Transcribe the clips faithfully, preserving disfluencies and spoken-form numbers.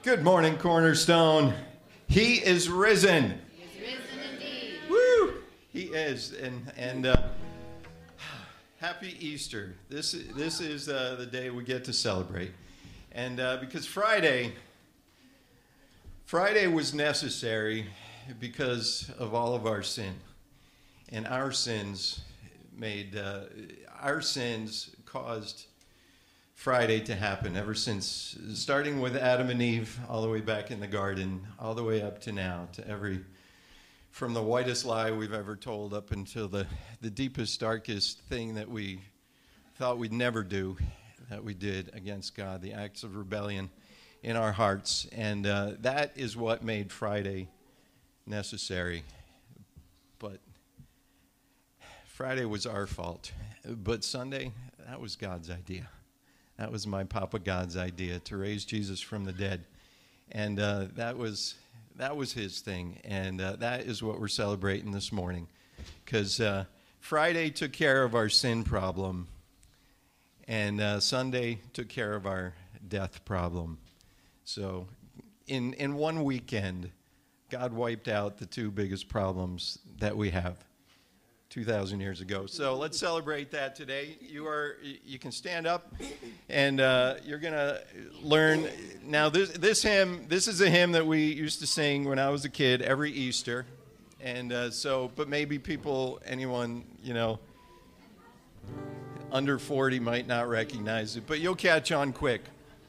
Good morning, Cornerstone. He is risen. He is risen indeed. Woo! He is, and and uh, happy Easter. This this is uh, the day we get to celebrate, and uh, because Friday, Friday was necessary because of all of our sin, and our sins made uh, our sins caused Friday to happen ever since, starting with Adam and Eve, all the way back in the garden, all the way up to now, to every, from the whitest lie we've ever told up until the, the deepest, darkest thing that we thought we'd never do, that we did against God, the acts of rebellion in our hearts. And uh, that is what made Friday necessary. But Friday was our fault. But Sunday, that was God's idea. That was my Papa God's idea, to raise Jesus from the dead. And uh, that was that was his thing. And uh, that is what we're celebrating this morning. Because uh, Friday took care of our sin problem. And uh, Sunday took care of our death problem. So in, in one weekend, God wiped out the two biggest problems that we have two thousand years ago. So let's celebrate that today. You are, you can stand up, and uh, you're going to learn. Now, this this hymn, this is a hymn that we used to sing when I was a kid every Easter. And uh, so, but maybe people, anyone, you know, under forty might not recognize it, but you'll catch on quick.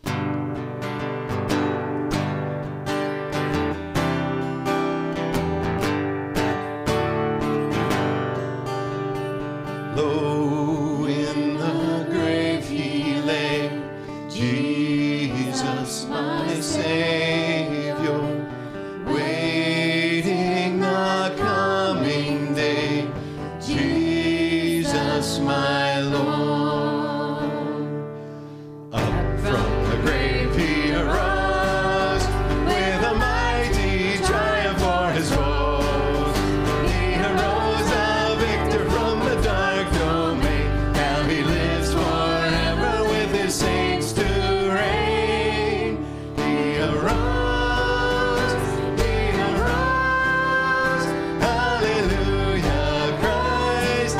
Low in the grave he lay, Jesus my Savior, waiting the coming day, Jesus my Lord. Up from the grave he arose, with a mighty triumph for his foes. He arose a victor from the dark domain. Now he lives forever with his saints to reign. He arose, he arose, hallelujah, Christ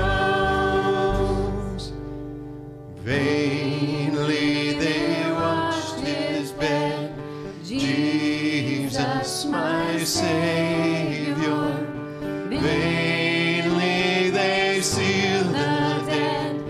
arose. Vainly they watched his bed, Jesus my Savior. Vainly they sealed the dead,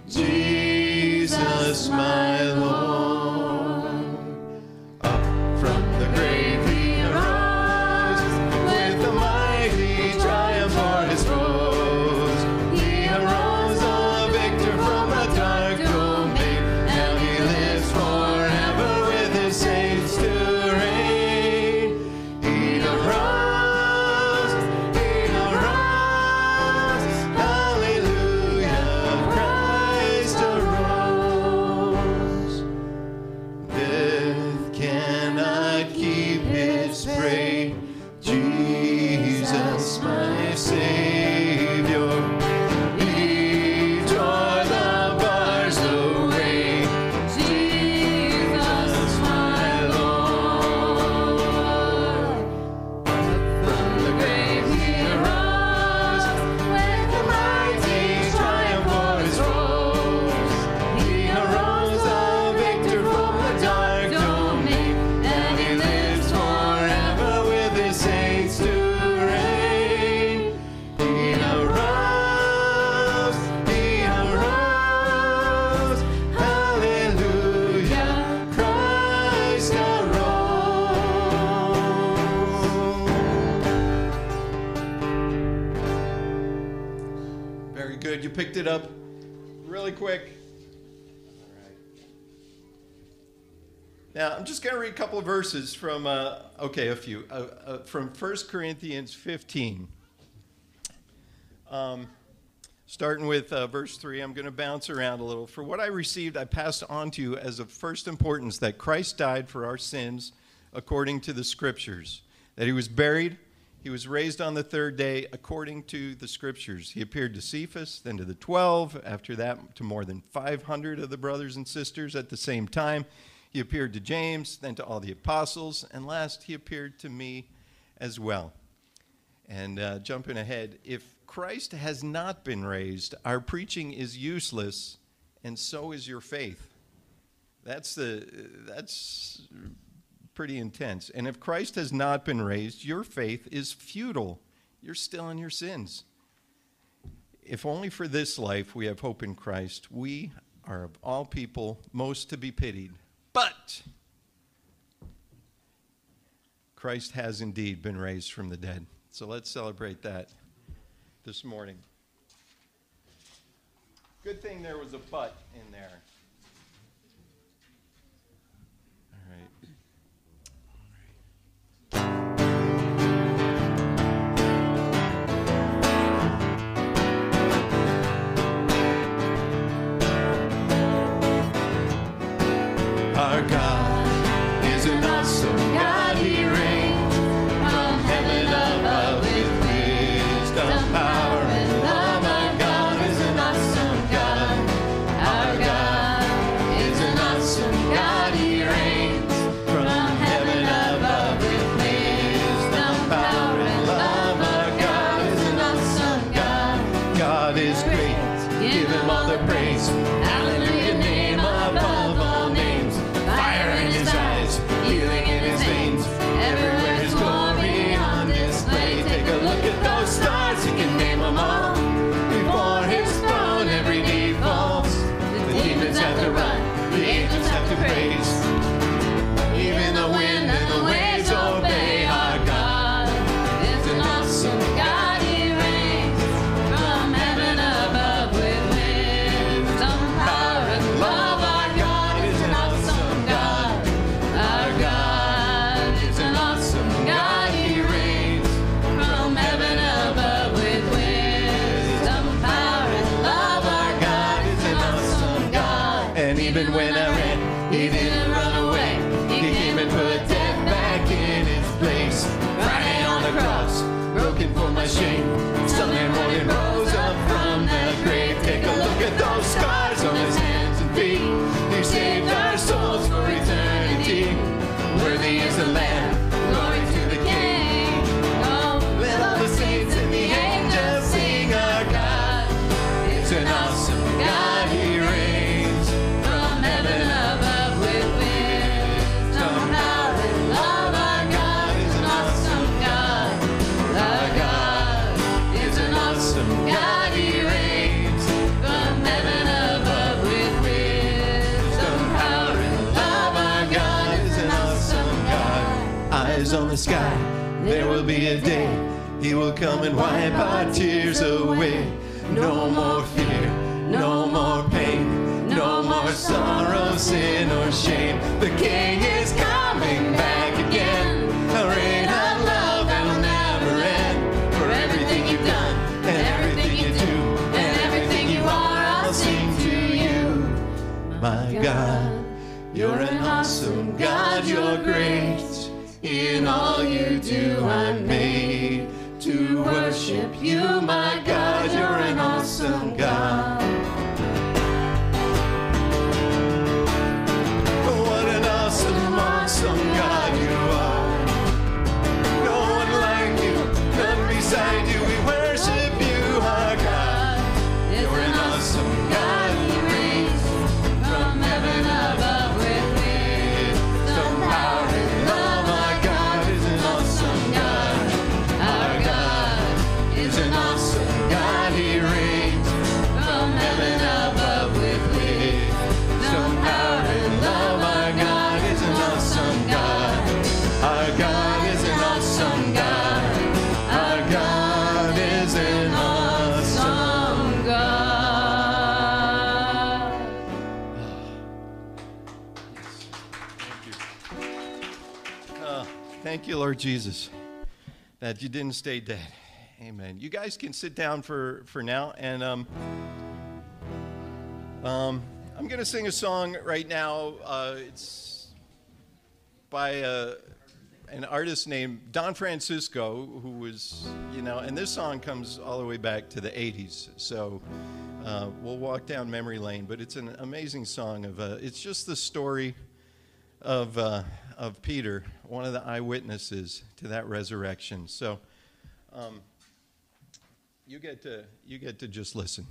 Jesus my Lord. Up from the grave he arose, with a mighty triumph for his foes. He arose a victor from the dark domain. Now he lives forever with his saints to reign. He arose, he arose, hallelujah, Christ arose. Death cannot keep its prey, Jesus my Savior. He tore the bars away, Jesus my Lord. From the grave he arose, with a mighty triumph for his foes. He arose a victor from the dark domain, and he lives forever with his saints to reign. He arose, he arose, hallelujah, Christ arose. Very good. You picked it up really quick. All right. Now, I'm just going to read a couple of verses from, uh, okay, a few, uh, uh, from First Corinthians fifteen. Um, starting with uh, verse three, I'm going to bounce around a little. For what I received, I passed on to you as of first importance, that Christ died for our sins according to the Scriptures, that he was buried, he was raised on the third day according to the Scriptures. He appeared to Cephas, then to the twelve, after that to more than five hundred of the brothers and sisters at the same time. He appeared to James, then to all the apostles, and last he appeared to me as well. And uh, jumping ahead, if Christ has not been raised, our preaching is useless, and so is your faith. That's the that's pretty intense. And if Christ has not been raised, your faith is futile. You're still in your sins. If only for this life we have hope in Christ, we are of all people most to be pitied. But Christ has indeed been raised from the dead. So let's celebrate that this morning. Good thing there was a but in there. All right. Our God is an awesome God. He reigns from heaven above with wisdom, power, and love. Our God is an awesome God. Our God is an awesome God. He reigns from heaven above with wisdom, power, and love. Our God is an awesome God. God is great. Give him all the praise. Hallelujah, name above all names. Fire in his eyes, healing in his veins. Everywhere his glory on display. Take a look at those stars, you can name them all. Before his throne, every knee falls. The demons have to run, the angels have to praise. Even the wind and the waves obey. Our God is an awesome God. He reigns from heaven above with wisdom, power, and love. Our God is an awesome God. Our God is an awesome God. He reigns from heaven above with wisdom, power, and love. Our God is an awesome God. And even when I ran, he didn't run away. He came and put death back in its place. Friday on the cross, broken for my shame. Sunday morning rose up from the grave. Take a look at those scars on his hands and feet. He saved our souls for eternity. Worthy is the Lamb, glory to the King. Oh, let all the saints and the angels sing. Our God is an awesome God. He reigns from heaven above with wisdom, power, and love. Our God is an awesome God. Our God is an awesome God. He reigns from heaven above with wisdom, power, and love. Our God is an awesome God. Eyes on the sky, there will be a day. He will come and wipe our tears away. No more fear, no more pain, no more sorrow, sin, or shame. The King is coming back again. A reign of love that will never end. For everything you've done, and everything you do, and everything you are, I'll sing to you. My God, you're an awesome God. You're great. In all you do, I'm made to worship you. My God, you're an awesome God. What an awesome, awesome God you are. No one like you, none beside you. We worship you, our God. You're an awesome God. He reigns from heaven above with wisdom, power, and love. Our God is an awesome God. Our God is an awesome God. He reigns from heaven above with wisdom, power, and love. Our God is an awesome God. Our God is an awesome God. Our God is an awesome God. Thank you. Oh, thank you, Lord Jesus, that you didn't stay dead. Amen. You guys can sit down for, for now, and um, um, I'm going to sing a song right now. Uh, it's by uh, an artist named Don Francisco, who was, you know, and this song comes all the way back to the eighties. So uh, we'll walk down memory lane, but it's an amazing song of, uh, it's just the story of uh, of Peter, one of the eyewitnesses to that resurrection. So, um, you get to you get to just listen.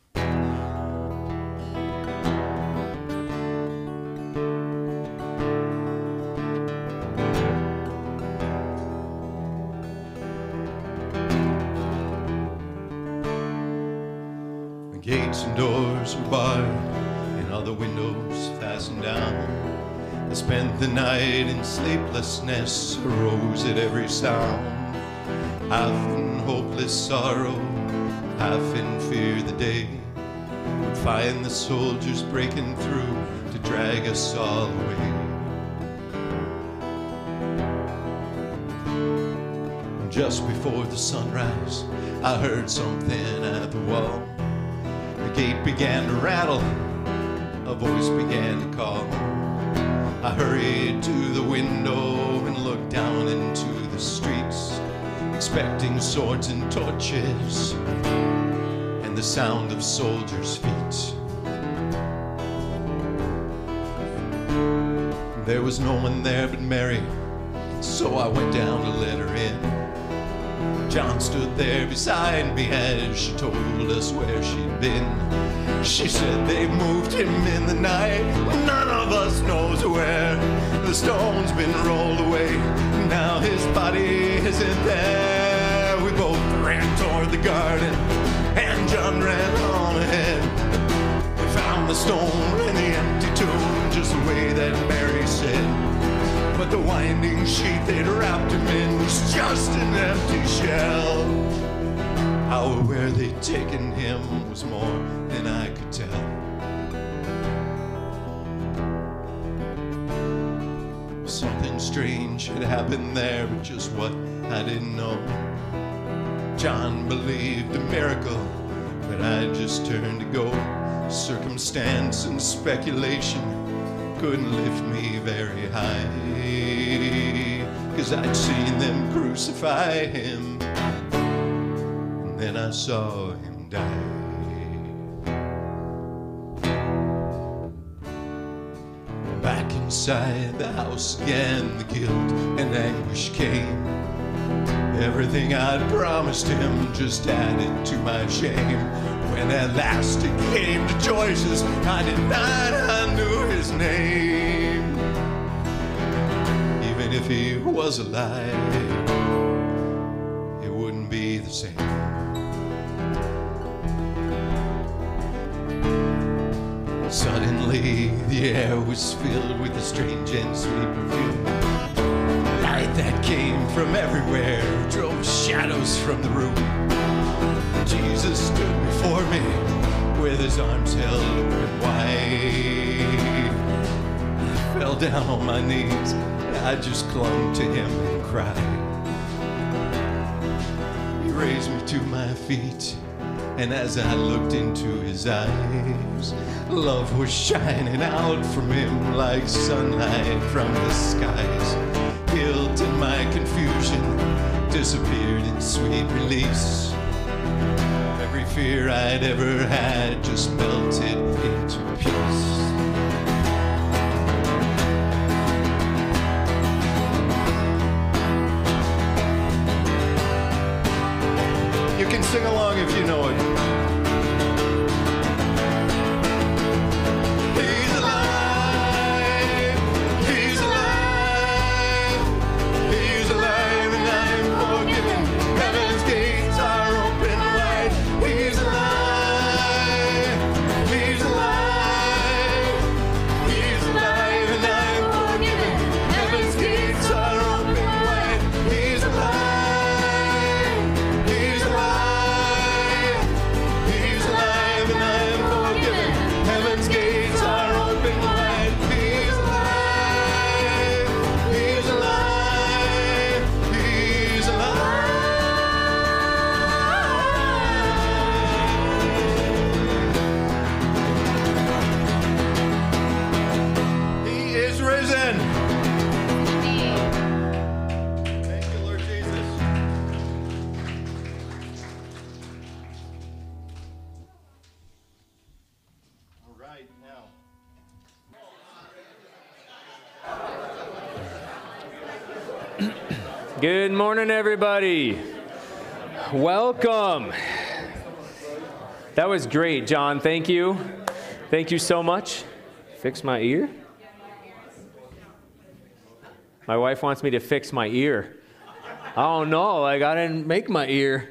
The gates and doors were barred, and all the windows fastened down. I spent the night in sleeplessness, arose at every sound, half in hopeless sorrow, half in fear the day would find the soldiers breaking through to drag us all away. Just before the sunrise, I heard something at the wall. The gate began to rattle, a voice began to call. I hurried to the window and looked down into the streets, expecting swords and torches and the sound of soldiers' feet. There was no one there but Mary, so I went down to let her in. John stood there beside me as she told us where she'd been. She said they moved him in the night, none of us knows where. The stone's been rolled away, now his body isn't there. We both ran toward the garden, and John ran on ahead. We found the stone in the empty tomb, just the way that Mary said. But the winding sheet they'd wrapped him in was just an empty shell. How or where they'd taken him was more than I could tell. Something strange had happened there, but just what I didn't know. John believed a miracle, but I just turned to go. Circumstance and speculation couldn't lift me very high, 'cause I'd seen them crucify him, and then I saw him die. Back inside the house again, the guilt and anguish came. Everything I'd promised him just added to my shame. When at last it came to choices, I denied I knew his name. Even if he was alive, it wouldn't be the same. Suddenly, the air was filled with a strange and sweet perfume. Light that came from everywhere drove shadows from the room. Jesus stood before me with his arms held open wide. I fell down on my knees, I just clung to him and cried. He raised me to my feet, and as I looked into his eyes, love was shining out from him like sunlight from the skies. Guilt and my confusion disappeared in sweet release. Every fear I'd ever had just melted into peace. You can sing along if you know it. He's alive, he's alive, he's alive and I'm forgiven. Heaven's gates are open wide. He's alive, he's alive, Good morning, everybody. Welcome. That was great, John. Thank you. Thank you so much. Fix my ear? My wife wants me to fix my ear. I don't know. Like, I didn't make my ear.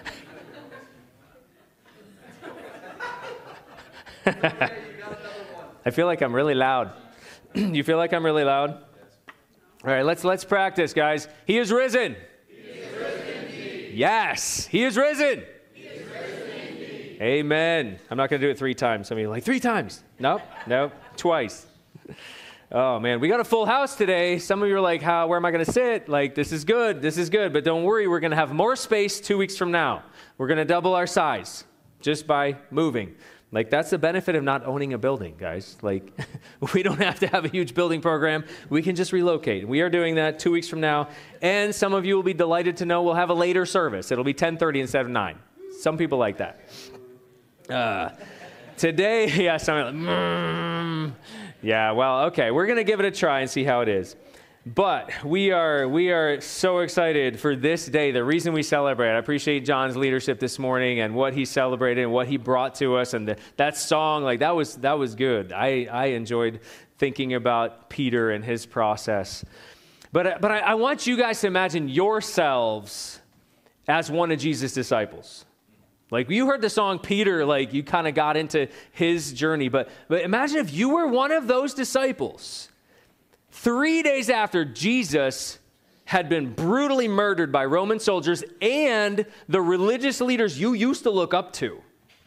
I feel like I'm really loud. You feel like I'm really loud? All right, let's let's practice, guys. He is risen. He is risen indeed. Yes, he is risen. He is risen indeed. Amen. I'm not going to do it three times. Some of you are like, three times? Nope, nope, twice. Oh, man, we got a full house today. Some of you are like, how? Where am I going to sit? Like, this is good, this is good. But don't worry, we're going to have more space two weeks from now. We're going to double our size just by moving. Like, that's the benefit of not owning a building, guys. Like, we don't have to have a huge building program. We can just relocate. We are doing that two weeks from now. And some of you will be delighted to know we'll have a later service. It'll be ten thirty instead of nine. Some people like that. Uh, today, yeah, some are like, mm. Yeah, well, okay. We're going to give it a try and see how it is. But we are we are so excited for this day, the reason we celebrate. I appreciate John's leadership this morning and what he celebrated and what he brought to us. And the, that song, like that was that was good. I, I enjoyed thinking about Peter and his process. But, but I, I want you guys to imagine yourselves as one of Jesus' disciples. Like you heard the song Peter, like you kind of got into his journey. But, but imagine if you were one of those disciples. Three days after Jesus had been brutally murdered by Roman soldiers and the religious leaders you used to look up to.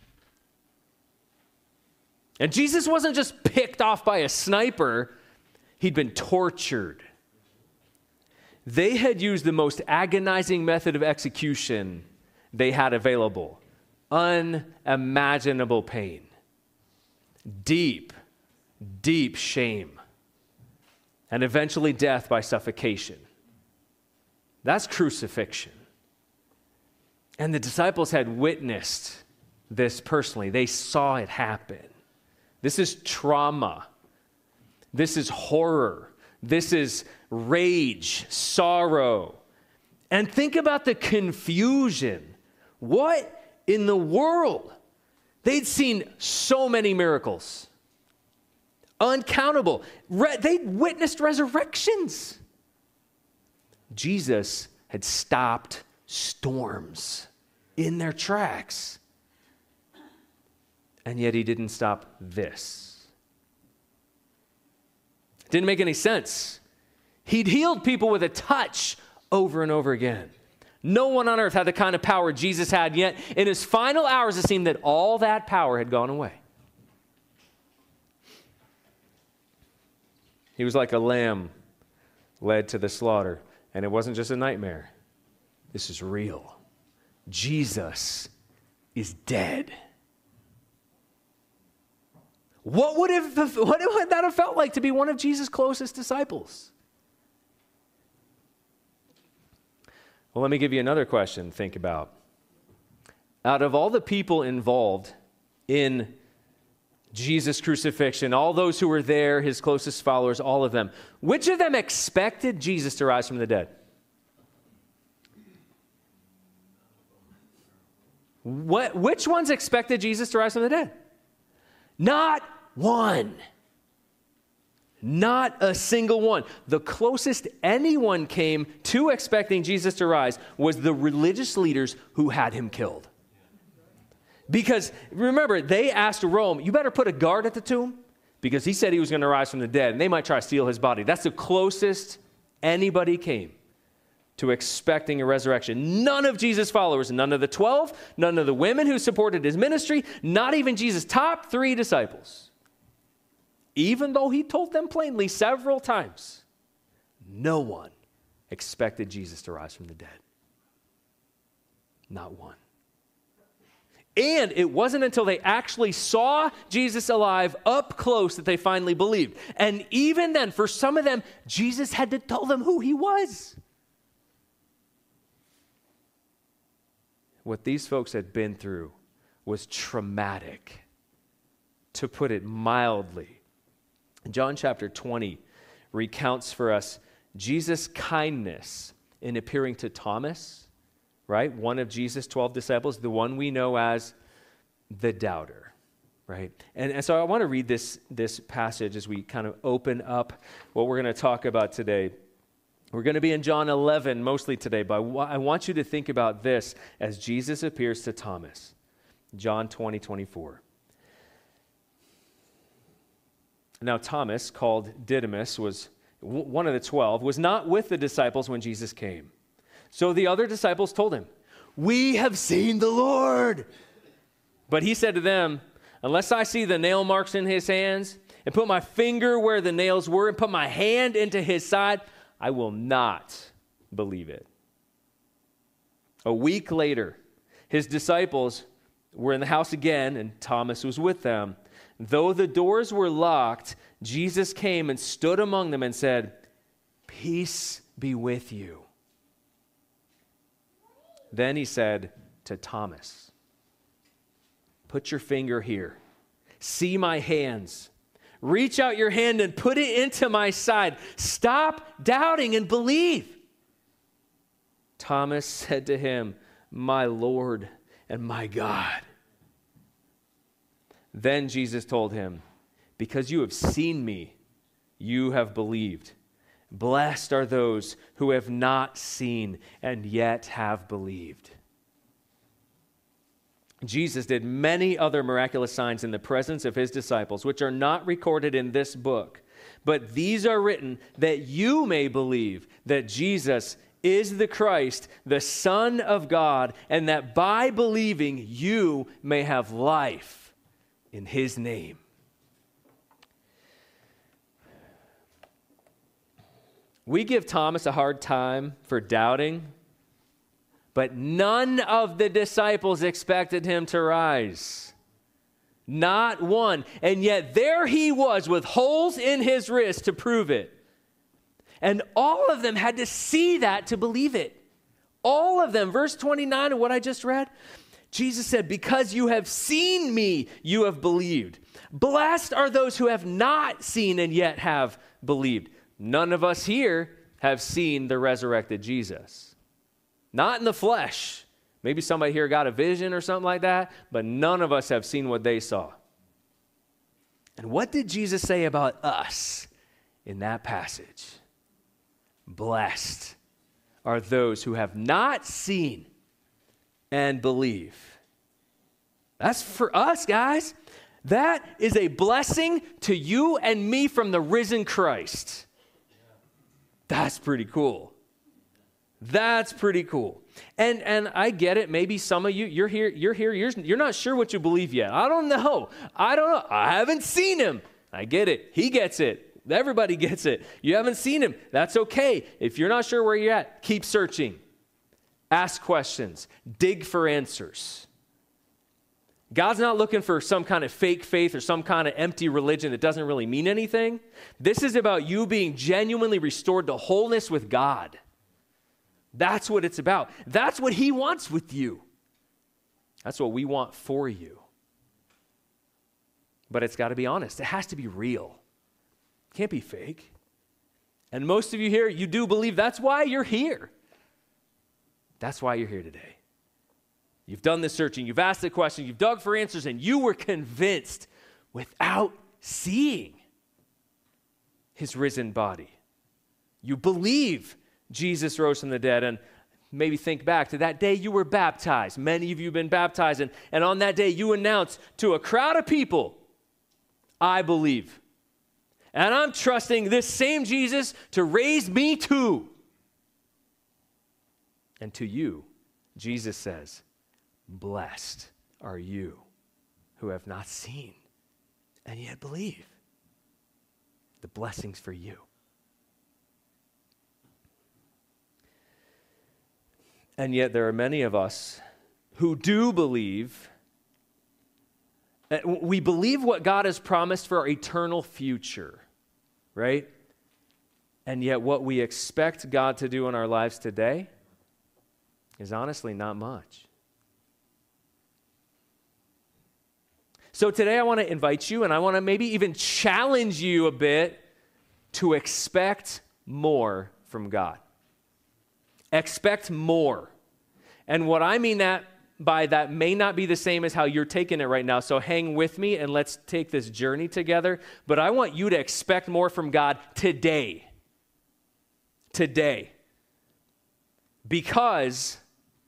And Jesus wasn't just picked off by a sniper, he'd been tortured. They had used the most agonizing method of execution they had available. Unimaginable pain. Deep, deep shame. And eventually death by suffocation. That's crucifixion. And the disciples had witnessed this personally. They saw it happen. This is trauma. This is horror. This is rage, sorrow. And think about the confusion. What in the world? They'd seen so many miracles. Uncountable. Re- they witnessed resurrections. Jesus had stopped storms in their tracks. And yet he didn't stop this. It didn't make any sense. He'd healed people with a touch over and over again. No one on earth had the kind of power Jesus had, yet in his final hours it seemed that all that power had gone away. He was like a lamb led to the slaughter. And it wasn't just a nightmare. This is real. Jesus is dead. What would, have, what would that have felt like to be one of Jesus' closest disciples? Well, let me give you another question to think about. Out of all the people involved in Jesus' crucifixion, all those who were there, his closest followers, all of them, which of them expected Jesus to rise from the dead? What, which ones expected Jesus to rise from the dead? Not one. Not a single one. The closest anyone came to expecting Jesus to rise was the religious leaders who had him killed. Because, remember, they asked Rome, you better put a guard at the tomb, because he said he was going to rise from the dead, and they might try to steal his body. That's the closest anybody came to expecting a resurrection. None of Jesus' followers, none of the twelve, none of the women who supported his ministry, not even Jesus' top three disciples. Even though he told them plainly several times, no one expected Jesus to rise from the dead. Not one. And it wasn't until they actually saw Jesus alive up close that they finally believed. And even then, for some of them, Jesus had to tell them who he was. What these folks had been through was traumatic, to put it mildly. John chapter twenty recounts for us Jesus' kindness in appearing to Thomas, right? One of Jesus' twelve disciples, the one we know as the doubter, right? And, and so I want to read this, this passage as we kind of open up what we're going to talk about today. We're going to be in John eleven mostly today, but I want you to think about this as Jesus appears to Thomas. John twenty, twenty-four. Now Thomas, called Didymus, was one of the twelve, was not with the disciples when Jesus came. So the other disciples told him, "We have seen the Lord." But he said to them, "Unless I see the nail marks in his hands and put my finger where the nails were and put my hand into his side, I will not believe it." A week later, his disciples were in the house again, and Thomas was with them. Though the doors were locked, Jesus came and stood among them and said, "Peace be with you." Then he said to Thomas, "Put your finger here. See my hands. Reach out your hand and put it into my side. Stop doubting and believe." Thomas said to him, "My Lord and my God." Then Jesus told him, "Because you have seen me, you have believed. Blessed are those who have not seen and yet have believed." Jesus did many other miraculous signs in the presence of his disciples, which are not recorded in this book. But these are written that you may believe that Jesus is the Christ, the Son of God, and that by believing you may have life in his name. We give Thomas a hard time for doubting, but none of the disciples expected him to rise. Not one. And yet there he was with holes in his wrist to prove it. And all of them had to see that to believe it. All of them. Verse twenty-nine of what I just read, Jesus said, "Because you have seen me, you have believed. Blessed are those who have not seen and yet have believed." None of us here have seen the resurrected Jesus. Not in the flesh. Maybe somebody here got a vision or something like that, but none of us have seen what they saw. And what did Jesus say about us in that passage? Blessed are those who have not seen and believe. That's for us, guys. That is a blessing to you and me from the risen Christ. That's pretty cool. That's pretty cool. And and I get it. Maybe some of you, you're here, you're here, you're, you're not sure what you believe yet. I don't know. I don't know. I haven't seen him. I get it. He gets it. Everybody gets it. You haven't seen him. That's okay. If you're not sure where you're at, keep searching. Ask questions. Dig for answers. God's not looking for some kind of fake faith or some kind of empty religion that doesn't really mean anything. This is about you being genuinely restored to wholeness with God. That's what it's about. That's what he wants with you. That's what we want for you. But it's got to be honest. It has to be real. It can't be fake. And most of you here, you do believe that's why you're here. That's why you're here today. You've done the searching, you've asked the question, you've dug for answers, and you were convinced without seeing his risen body. You believe Jesus rose from the dead, and maybe think back to that day you were baptized. Many of you have been baptized, and, and on that day you announced to a crowd of people, "I believe. And I'm trusting this same Jesus to raise me too." And to you, Jesus says, "Blessed are you who have not seen and yet believe." The blessing's for you. And yet there are many of us who do believe. We believe what God has promised for our eternal future, right? And yet what we expect God to do in our lives today is honestly not much. So today I want to invite you, and I want to maybe even challenge you a bit to expect more from God. Expect more. And what I mean that by that may not be the same as how you're taking it right now. So hang with me and let's take this journey together. But I want you to expect more from God today. Today. Because,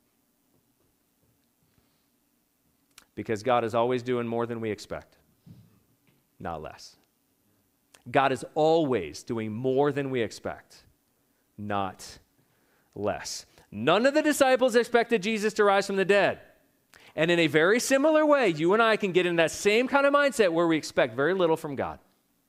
because God is always doing more than we expect, not less. God is always doing more than we expect, not less. None of the disciples expected Jesus to rise from the dead. And in a very similar way, you and I can get in that same kind of mindset where we expect very little from God.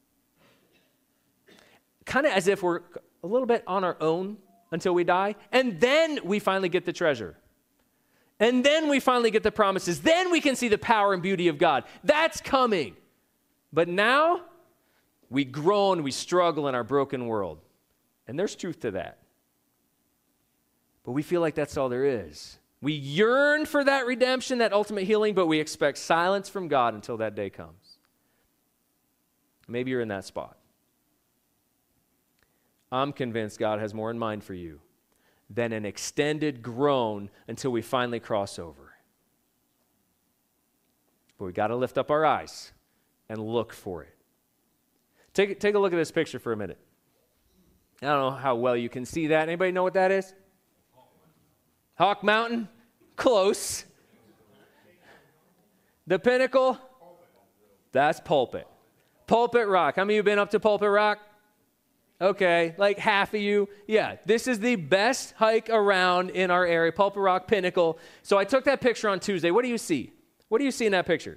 Kind of as if we're a little bit on our own until we die, and then we finally get the treasure. And then we finally get the promises. Then we can see the power and beauty of God. That's coming. But now, we groan, we struggle in our broken world. And there's truth to that. But we feel like that's all there is. We yearn for that redemption, that ultimate healing, but we expect silence from God until that day comes. Maybe you're in that spot. I'm convinced God has more in mind for you than an extended groan until we finally cross over. But we got to lift up our eyes and look for it. Take, take a look at this picture for a minute. I don't know how well you can see that. Anybody know what that is? Hawk Mountain? Close. The Pinnacle? That's Pulpit. Pulpit Rock. How many of you have been up to Pulpit Rock? Okay, like half of you. Yeah, this is the best hike around in our area, Pulpit Rock Pinnacle. So I took that picture on Tuesday. What do you see? What do you see in that picture?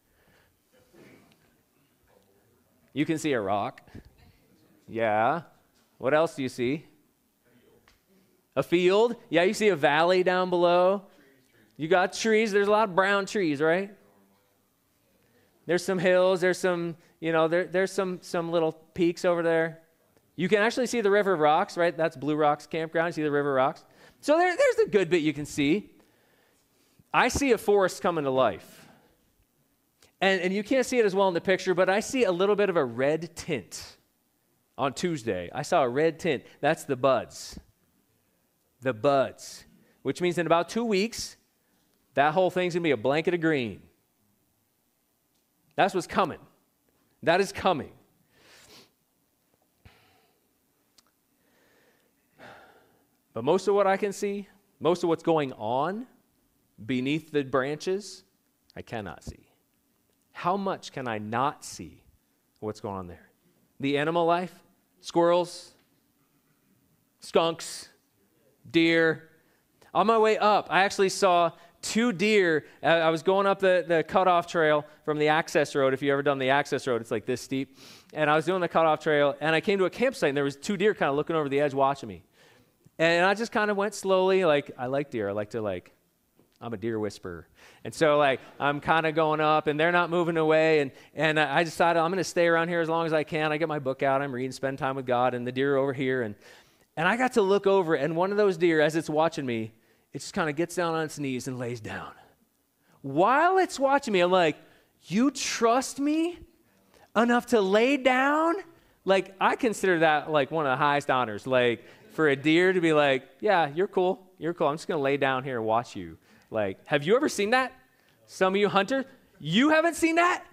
You can see a rock. Yeah. What else do you see? A field. Yeah, you see a valley down below. You got trees. There's a lot of brown trees, right? There's some hills. There's some, you know, there, there's some, some little peaks over there. You can actually see the River Rocks, right? That's Blue Rocks Campground. You see the River Rocks. So there, there's a good bit you can see. I see a forest coming to life. And, and you can't see it as well in the picture, but I see a little bit of a red tint. On Tuesday, I saw a red tint. That's the buds. The buds. Which means in about two weeks, that whole thing's going to be a blanket of green. That's what's coming. That is coming. But most of what I can see, most of what's going on beneath the branches, I cannot see. How much can I not see what's going on there? The animal life, squirrels, skunks, deer. On my way up, I actually saw two deer. Uh, I was going up the, the cutoff trail from the access road. If you've ever done the access road, it's like this steep. And I was doing the cutoff trail, and I came to a campsite, and there was two deer kind of looking over the edge watching me. And I just kind of went slowly. Like, I like deer. I like to, like, I'm a deer whisperer. And so, like, I'm kind of going up, and they're not moving away. And, and I decided I'm going to stay around here as long as I can. I get my book out. I'm reading, spend time with God, and the deer are over here. And, and I got to look over, and one of those deer, as it's watching me, it just kind of gets down on its knees and lays down. While it's watching me, I'm like, you trust me enough to lay down? Like, I consider that, like, one of the highest honors. Like, for a deer to be like, yeah, you're cool. You're cool. I'm just going to lay down here and watch you. Like, have you ever seen that? Some of you hunters, you haven't seen that?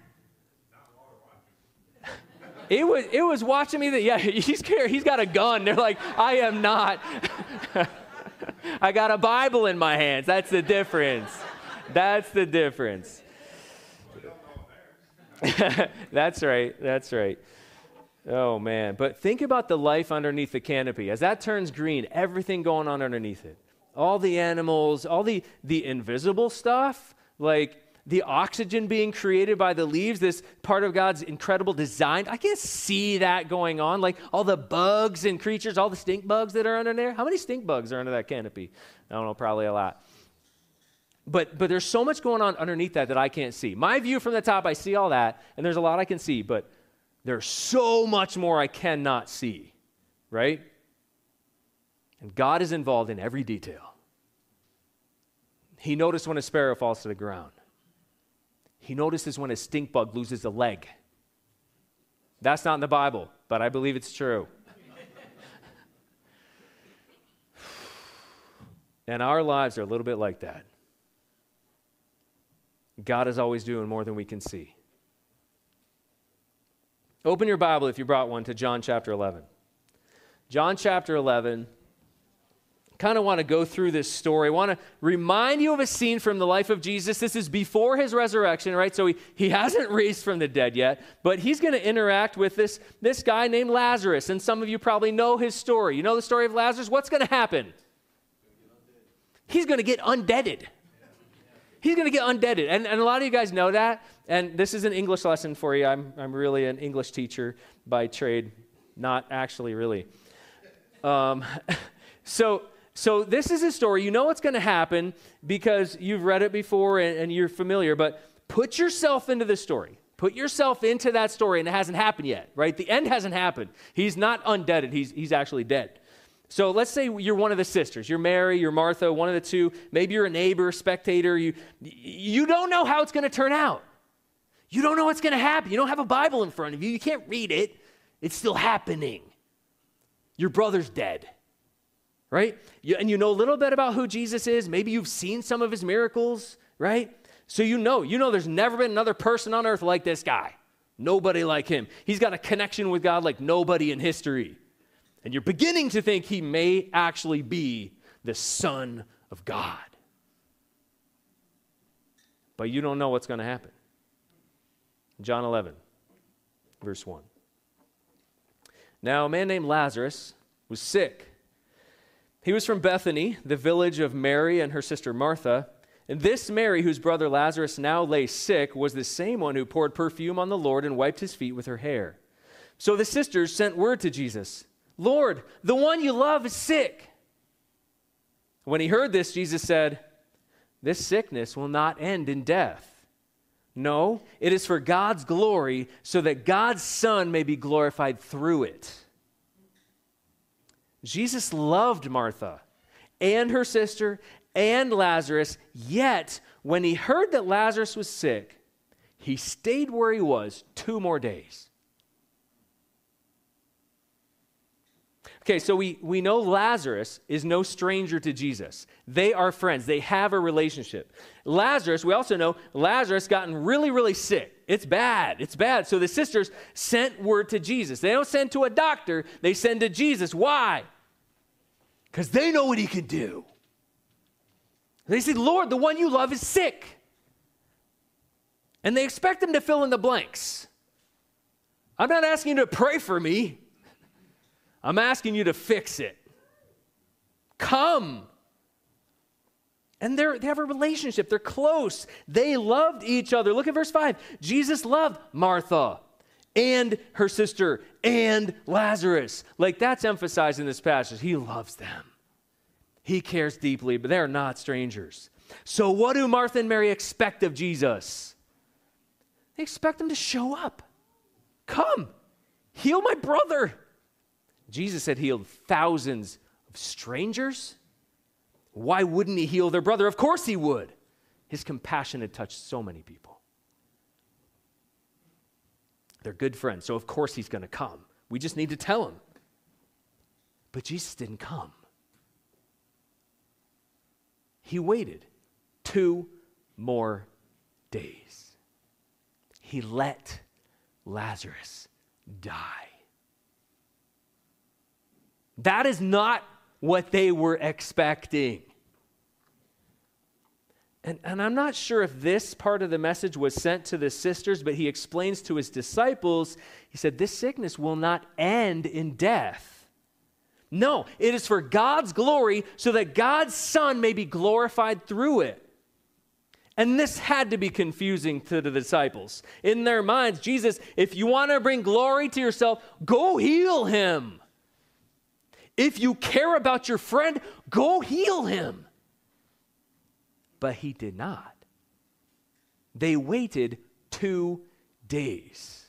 It was it was watching me that, yeah, he's scared. He's got a gun. They're like, I am not. I got a Bible in my hands. That's the difference. That's the difference. That's right. That's right. Oh, man. But think about the life underneath the canopy. As that turns green, everything going on underneath it. All the animals, all the, the invisible stuff, like the oxygen being created by the leaves, this part of God's incredible design. I can't see that going on. Like all the bugs and creatures, all the stink bugs that are under there. How many stink bugs are under that canopy? I don't know, probably a lot. But but there's so much going on underneath that that I can't see. My view from the top, I see all that, and there's a lot I can see, but there's so much more I cannot see, right? And God is involved in every detail. He noticed when a sparrow falls to the ground. He notices when a stink bug loses a leg. That's not in the Bible, but I believe it's true. And our lives are a little bit like that. God is always doing more than we can see. Open your Bible, if you brought one, to John chapter eleven. John chapter eleven. Kind of want to go through this story. I want to remind you of a scene from the life of Jesus. This is before his resurrection, right? So he, he hasn't raised from the dead yet, but he's going to interact with this, this guy named Lazarus. And some of you probably know his story. You know the story of Lazarus? What's going to happen? He's going to get undeaded. He's going to get undeaded. And, and a lot of you guys know that. And this is an English lesson for you. I'm, I'm really an English teacher by trade. Not actually, really. Um, so... So this is a story. You know what's going to happen because you've read it before and, and you're familiar, but put yourself into the story. Put yourself into that story, and it hasn't happened yet, right? The end hasn't happened. He's not undeaded. He's, he's actually dead. So let's say you're one of the sisters. You're Mary, you're Martha, one of the two. Maybe you're a neighbor, spectator. You, you don't know how it's going to turn out. You don't know what's going to happen. You don't have a Bible in front of you. You can't read it. It's still happening. Your brother's dead. Right? You, and you know a little bit about who Jesus is. Maybe you've seen some of his miracles, right? So you know, you know there's never been another person on earth like this guy. Nobody like him. He's got a connection with God like nobody in history. And you're beginning to think he may actually be the Son of God. But you don't know what's going to happen. John eleven, verse one. Now a man named Lazarus was sick. He was from Bethany, the village of Mary and her sister Martha. And this Mary, whose brother Lazarus now lay sick, was the same one who poured perfume on the Lord and wiped his feet with her hair. So the sisters sent word to Jesus, "Lord, the one you love is sick." When he heard this, Jesus said, "This sickness will not end in death. No, it is for God's glory, so that God's Son may be glorified through it." Jesus loved Martha and her sister and Lazarus, yet when he heard that Lazarus was sick, he stayed where he was two more days. Okay, so we, we know Lazarus is no stranger to Jesus. They are friends. They have a relationship. Lazarus, we also know Lazarus gotten really, really sick. It's bad. It's bad. So the sisters sent word to Jesus. They don't send to a doctor. They send to Jesus. Why? Because they know what he can do. They say, "Lord, the one you love is sick." And they expect him to fill in the blanks. I'm not asking you to pray for me. I'm asking you to fix it. Come. And they're, they have a relationship. They're close. They loved each other. Look at verse five. Jesus loved Martha and her sister and Lazarus. Like that's emphasized in this passage. He loves them. He cares deeply, but they're not strangers. So what do Martha and Mary expect of Jesus? They expect him to show up. Come, heal my brother. Jesus had healed thousands of strangers. Why wouldn't he heal their brother? Of course he would. His compassion had touched so many people. They're good friends, so of course he's going to come. We just need to tell him. But Jesus didn't come. He waited two more days. He let Lazarus die. That is not what they were expecting. And, and I'm not sure if this part of the message was sent to the sisters, but he explains to his disciples, he said, this sickness will not end in death. No, it is for God's glory so that God's Son may be glorified through it. And this had to be confusing to the disciples. In their minds, Jesus, if you want to bring glory to yourself, go heal him. If you care about your friend, go heal him. But he did not. They waited two days.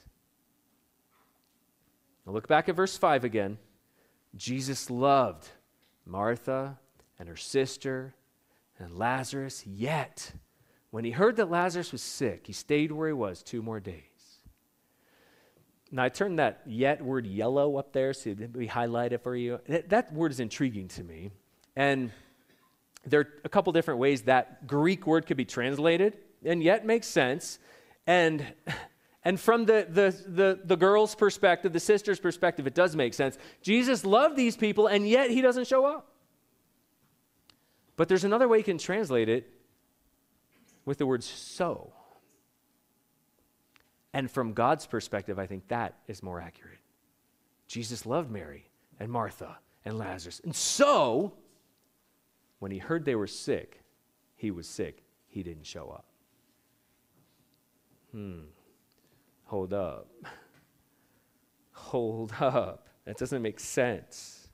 Now look back at verse five again. Jesus loved Martha and her sister and Lazarus, yet when he heard that Lazarus was sick, he stayed where he was two more days. Now I turned that yet word yellow up there so we highlight it for you. That, that word is intriguing to me. And there are a couple different ways that Greek word could be translated, and yet makes sense. And and from the, the, the, the girl's perspective, the sister's perspective, it does make sense. Jesus loved these people, and yet he doesn't show up. But there's another way you can translate it with the word so. And from God's perspective, I think that is more accurate. Jesus loved Mary and Martha and Lazarus. And so, when he heard they were sick, he was sick. He didn't show up. Hmm. Hold up. Hold up. That doesn't make sense.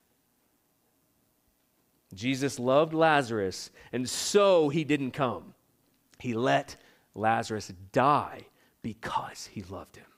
Jesus loved Lazarus, and so he didn't come. He let Lazarus die because he loved him.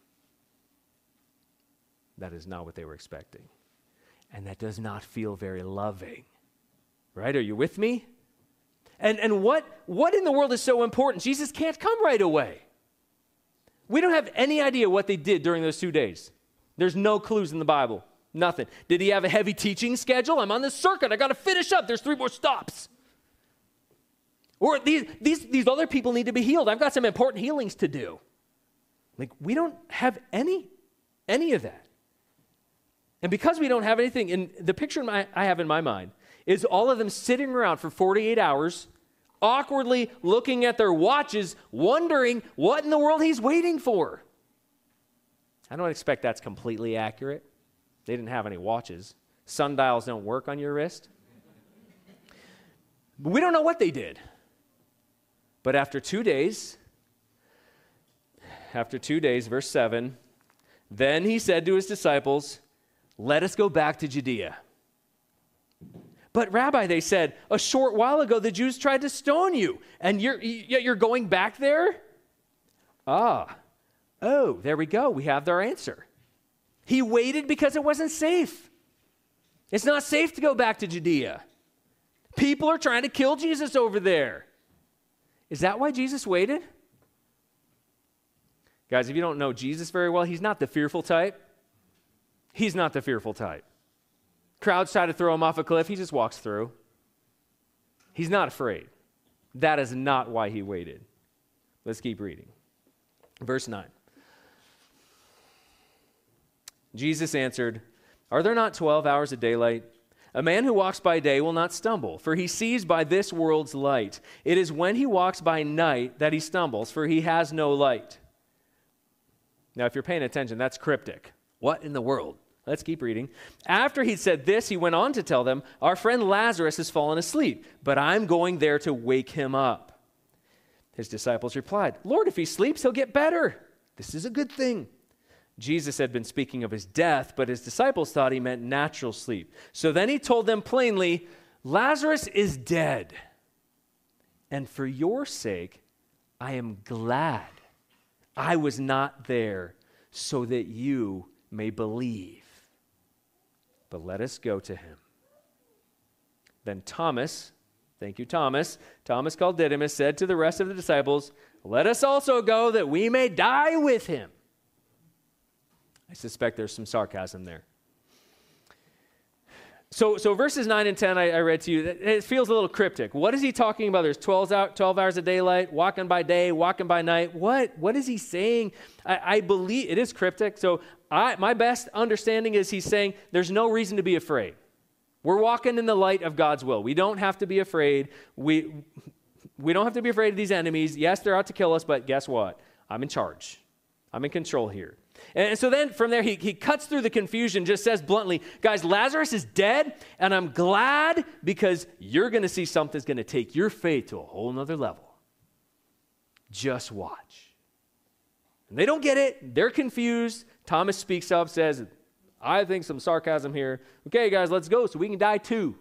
That is not what they were expecting. And that does not feel very loving. Right? Are you with me? And and what, what in the world is so important? Jesus can't come right away. We don't have any idea what they did during those two days. There's no clues in the Bible. Nothing. Did he have a heavy teaching schedule? I'm on this circuit. I got to finish up. There's three more stops. Or these, these, these other people need to be healed. I've got some important healings to do. Like, we don't have any, any of that. And because we don't have anything, and the picture in my, I have in my mind is all of them sitting around for forty-eight hours, awkwardly looking at their watches, wondering what in the world he's waiting for. I don't expect that's completely accurate. They didn't have any watches. Sundials don't work on your wrist. But we don't know what they did. But after two days, after two days, verse seven, then he said to his disciples, "Let us go back to Judea." "But Rabbi," they said, "a short while ago the Jews tried to stone you, and you're, yet you're going back there?" Ah, oh, there we go. We have our answer. He waited because it wasn't safe. It's not safe to go back to Judea. People are trying to kill Jesus over there. Is that why Jesus waited? Guys, if you don't know Jesus very well, he's not the fearful type. He's not the fearful type. Crowds try to throw him off a cliff. He just walks through. He's not afraid. That is not why he waited. Let's keep reading. Verse nine. Jesus answered, "Are there not twelve hours of daylight? A man who walks by day will not stumble, for he sees by this world's light. It is when he walks by night that he stumbles, for he has no light." Now, if you're paying attention, that's cryptic. What in the world? Let's keep reading. After he'd said this, he went on to tell them, "Our friend Lazarus has fallen asleep, but I'm going there to wake him up." His disciples replied, "Lord, if he sleeps, he'll get better. This is a good thing." Jesus had been speaking of his death, but his disciples thought he meant natural sleep. So then he told them plainly, "Lazarus is dead. And for your sake, I am glad I was not there, so that you may believe. But let us go to him." Then Thomas, thank you, Thomas, Thomas called Didymus, said to the rest of the disciples, "Let us also go, that we may die with him." I suspect there's some sarcasm there. So, so verses nine and ten I, I read to you, it feels a little cryptic. What is he talking about? There's twelve, out, twelve hours of daylight, walking by day, walking by night. What, what is he saying? I, I believe it is cryptic. So I, my best understanding is he's saying there's no reason to be afraid. We're walking in the light of God's will. We don't have to be afraid. We, we don't have to be afraid of these enemies. Yes, they're out to kill us, but guess what? I'm in charge. I'm in control here. And so then from there, he, he cuts through the confusion, just says bluntly, "Guys, Lazarus is dead, and I'm glad because you're going to see something that's going to take your faith to a whole nother level. Just watch." And they don't get it. They're confused. Thomas speaks up, says, "I think some sarcasm here. Okay, guys, let's go so we can die too."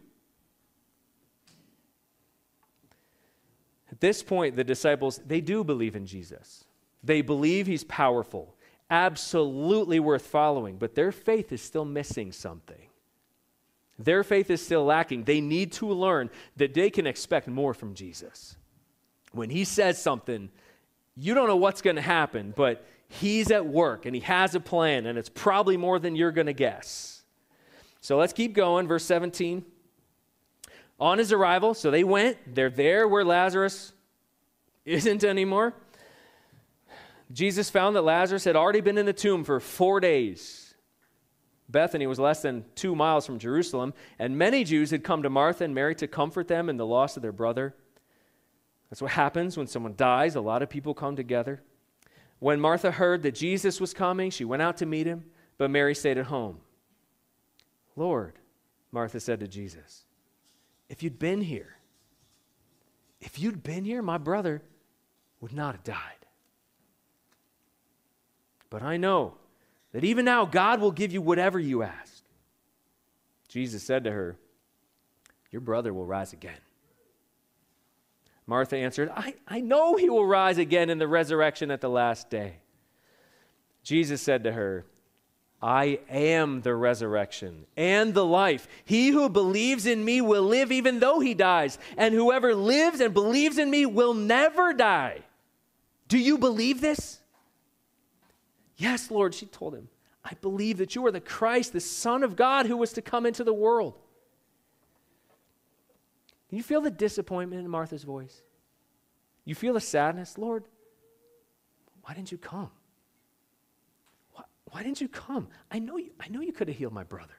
At this point, the disciples, they do believe in Jesus. They believe he's powerful. Absolutely worth following, but their faith is still missing something. Their faith is still lacking. They need to learn that they can expect more from Jesus. When he says something, you don't know what's going to happen, but he's at work and he has a plan, and it's probably more than you're going to guess. So let's keep going. Verse seventeen. On his arrival, so they went, they're there where Lazarus isn't anymore. Jesus found that Lazarus had already been in the tomb for four days. Bethany was less than two miles from Jerusalem, and many Jews had come to Martha and Mary to comfort them in the loss of their brother. That's what happens when someone dies. A lot of people come together. When Martha heard that Jesus was coming, she went out to meet him, but Mary stayed at home. Lord, Martha said to Jesus, if you'd been here, if you'd been here, my brother would not have died. But I know that even now God will give you whatever you ask. Jesus said to her, your brother will rise again. Martha answered, I, I know he will rise again in the resurrection at the last day. Jesus said to her, I am the resurrection and the life. He who believes in me will live even though he dies, and whoever lives and believes in me will never die. Do you believe this? Yes, Lord, she told him. I believe that you are the Christ, the Son of God who was to come into the world. Can you feel the disappointment in Martha's voice? You feel the sadness? Lord, why didn't you come? Why, why didn't you come? I know you, I know you could have healed my brother.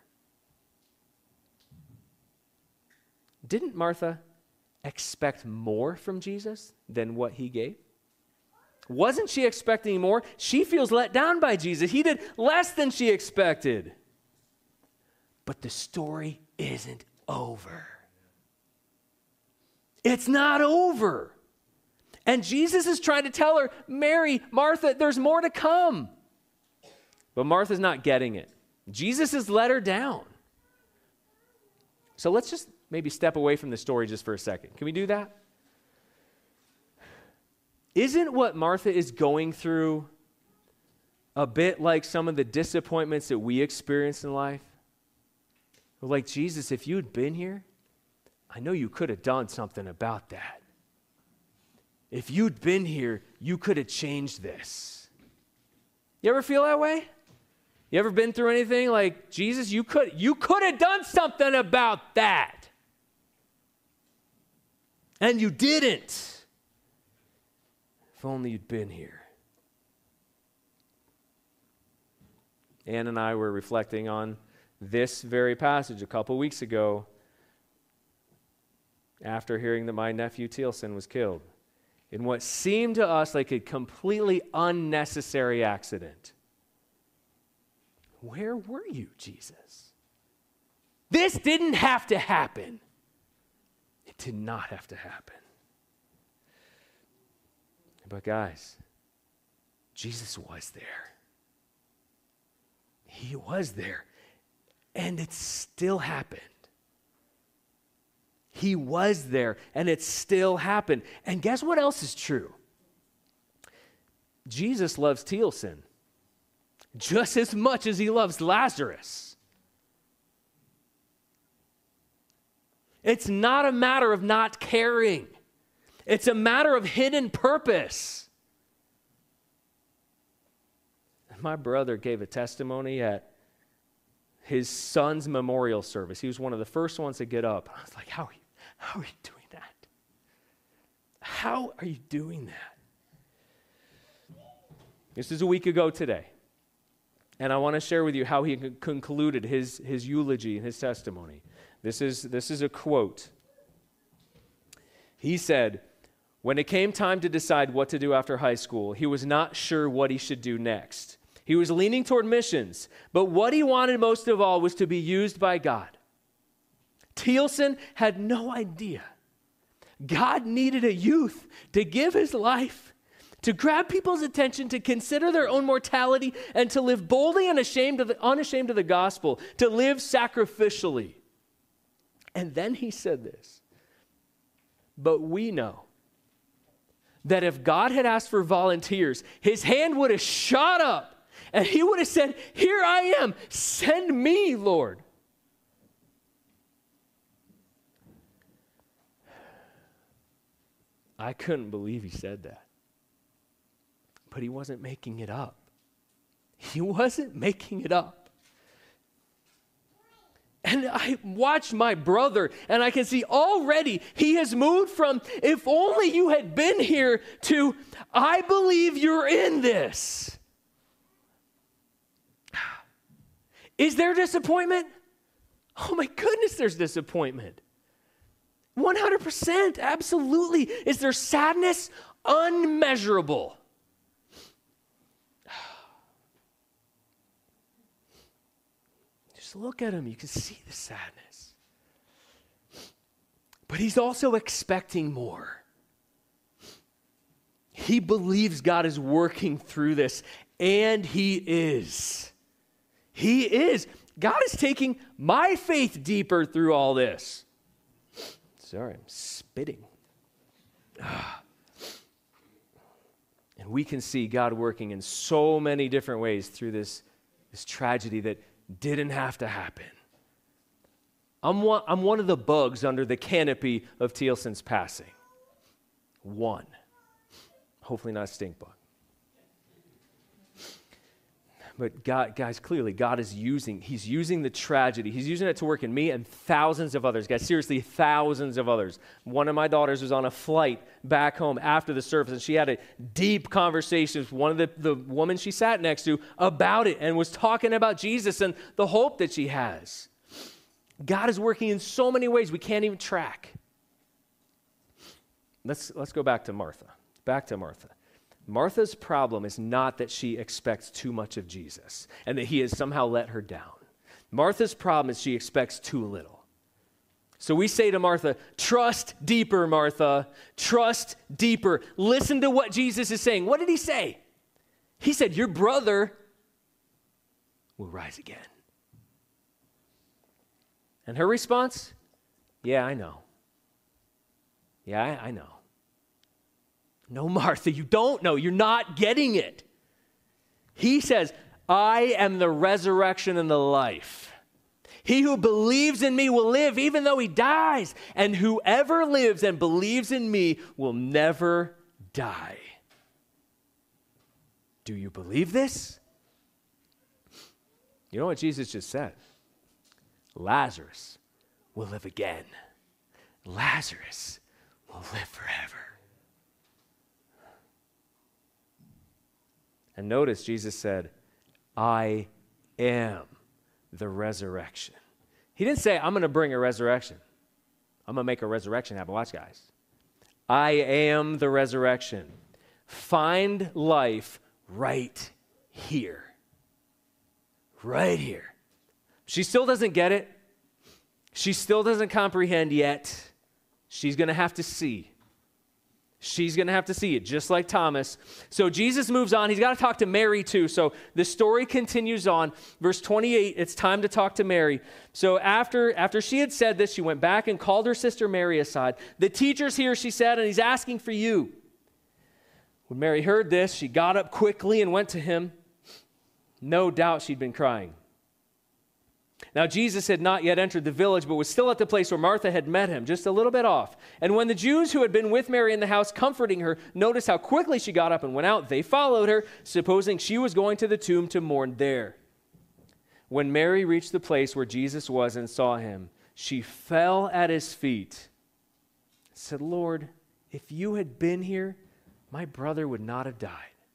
Didn't Martha expect more from Jesus than what he gave? Wasn't she expecting more? She feels let down by Jesus. He did less than she expected. But the story isn't over. It's not over. And Jesus is trying to tell her, Mary, Martha, there's more to come. But Martha's not getting it. Jesus has let her down. So let's just maybe step away from the story just for a second. Can we do that? Isn't what Martha is going through a bit like some of the disappointments that we experience in life? We're like, Jesus, if you had been here, I know you could have done something about that. If you'd been here, you could have changed this. You ever feel that way? You ever been through anything like, Jesus, you could, you could have done something about that. And you didn't. If only you'd been here. Ann and I were reflecting on this very passage a couple weeks ago after hearing that my nephew Tealson was killed in what seemed to us like a completely unnecessary accident. Where were you, Jesus? This didn't have to happen. It did not have to happen. But guys, Jesus was there. He was there. And it still happened. He was there, and it still happened. And guess what else is true? Jesus loves Tealson just as much as he loves Lazarus. It's not a matter of not caring. It's a matter of hidden purpose. My brother gave a testimony at his son's memorial service. He was one of the first ones to get up. I was like, how are you, how are you doing that? How are you doing that? This is a week ago today. And I want to share with you how he concluded his, his eulogy and his testimony. This is, this is a quote. He said, when it came time to decide what to do after high school, he was not sure what he should do next. He was leaning toward missions, but what he wanted most of all was to be used by God. Tealson had no idea. God needed a youth to give his life, to grab people's attention, to consider their own mortality, and to live boldly and ashamed of the, unashamed of the gospel, to live sacrificially. And then he said this, but we know that if God had asked for volunteers, his hand would have shot up and he would have said, here I am, send me, Lord. I couldn't believe he said that. But he wasn't making it up. He wasn't making it up. And I watched my brother, and I can see already he has moved from, if only you had been here, to, I believe you're in this. Is there disappointment? Oh my goodness, there's disappointment. one hundred percent, absolutely. Is there sadness? Unmeasurable. Just look at him, you can see the sadness. But he's also expecting more. He believes God is working through this, and he is. He is. God is taking my faith deeper through all this. Sorry, I'm spitting. Ah. And we can see God working in so many different ways through this, this tragedy that didn't have to happen. I'm one, I'm one of the bugs under the canopy of Thielson's passing. One. Hopefully not a stink bug. But God, guys, clearly God is using, he's using the tragedy. He's using it to work in me and thousands of others. Guys, seriously, thousands of others. One of my daughters was on a flight back home after the service, and she had a deep conversation with one of the, the women she sat next to about it and was talking about Jesus and the hope that she has. God is working in so many ways we can't even track. Let's, let's go back to Martha. Back to Martha. Martha's problem is not that she expects too much of Jesus and that he has somehow let her down. Martha's problem is she expects too little. So we say to Martha, trust deeper, Martha. Trust deeper. Listen to what Jesus is saying. What did he say? He said, your brother will rise again. And her response? Yeah, I know. Yeah, I, I know. No, Martha, you don't know. You're not getting it. He says, I am the resurrection and the life. He who believes in me will live even though he dies. And whoever lives and believes in me will never die. Do you believe this? You know what Jesus just said? Lazarus will live again. Lazarus will live forever. And notice Jesus said, I am the resurrection. He didn't say, I'm going to bring a resurrection. I'm going to make a resurrection happen. Watch, guys. I am the resurrection. Find life right here. Right here. She still doesn't get it. She still doesn't comprehend yet. She's going to have to see. She's going to have to see it, just like Thomas. So Jesus moves on. He's got to talk to Mary too. So the story continues on. Verse twenty-eight, it's time to talk to Mary. So after, after she had said this, she went back and called her sister Mary aside. The teacher's here, she said, and he's asking for you. When Mary heard this, she got up quickly and went to him. No doubt she'd been crying. Now, Jesus had not yet entered the village, but was still at the place where Martha had met him, just a little bit off. And when the Jews who had been with Mary in the house comforting her noticed how quickly she got up and went out, they followed her, supposing she was going to the tomb to mourn there. When Mary reached the place where Jesus was and saw him, she fell at his feet and said, Lord, if you had been here, my brother would not have died.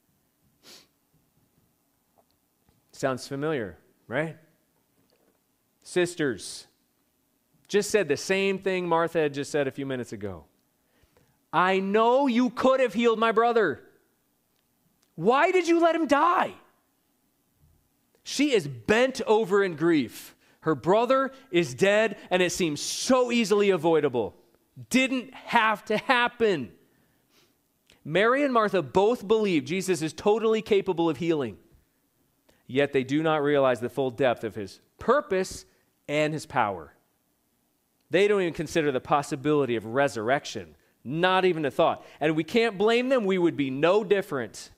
Sounds familiar, right? Sisters, just said the same thing Martha had just said a few minutes ago. I know you could have healed my brother. Why did you let him die? She is bent over in grief. Her brother is dead, and it seems so easily avoidable. Didn't have to happen. Mary and Martha both believe Jesus is totally capable of healing, yet they do not realize the full depth of his purpose and his power. They don't even consider the possibility of resurrection, not even a thought. And we can't blame them. We would be no different.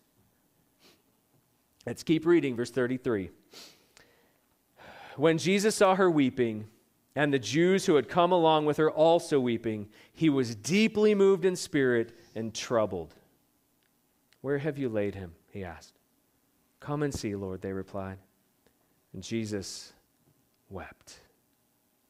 Let's keep reading, verse thirty-three. When Jesus saw her weeping, and the Jews who had come along with her also weeping, he was deeply moved in spirit and troubled. Where have you laid him? He asked. Come and see, Lord, they replied. And Jesus wept.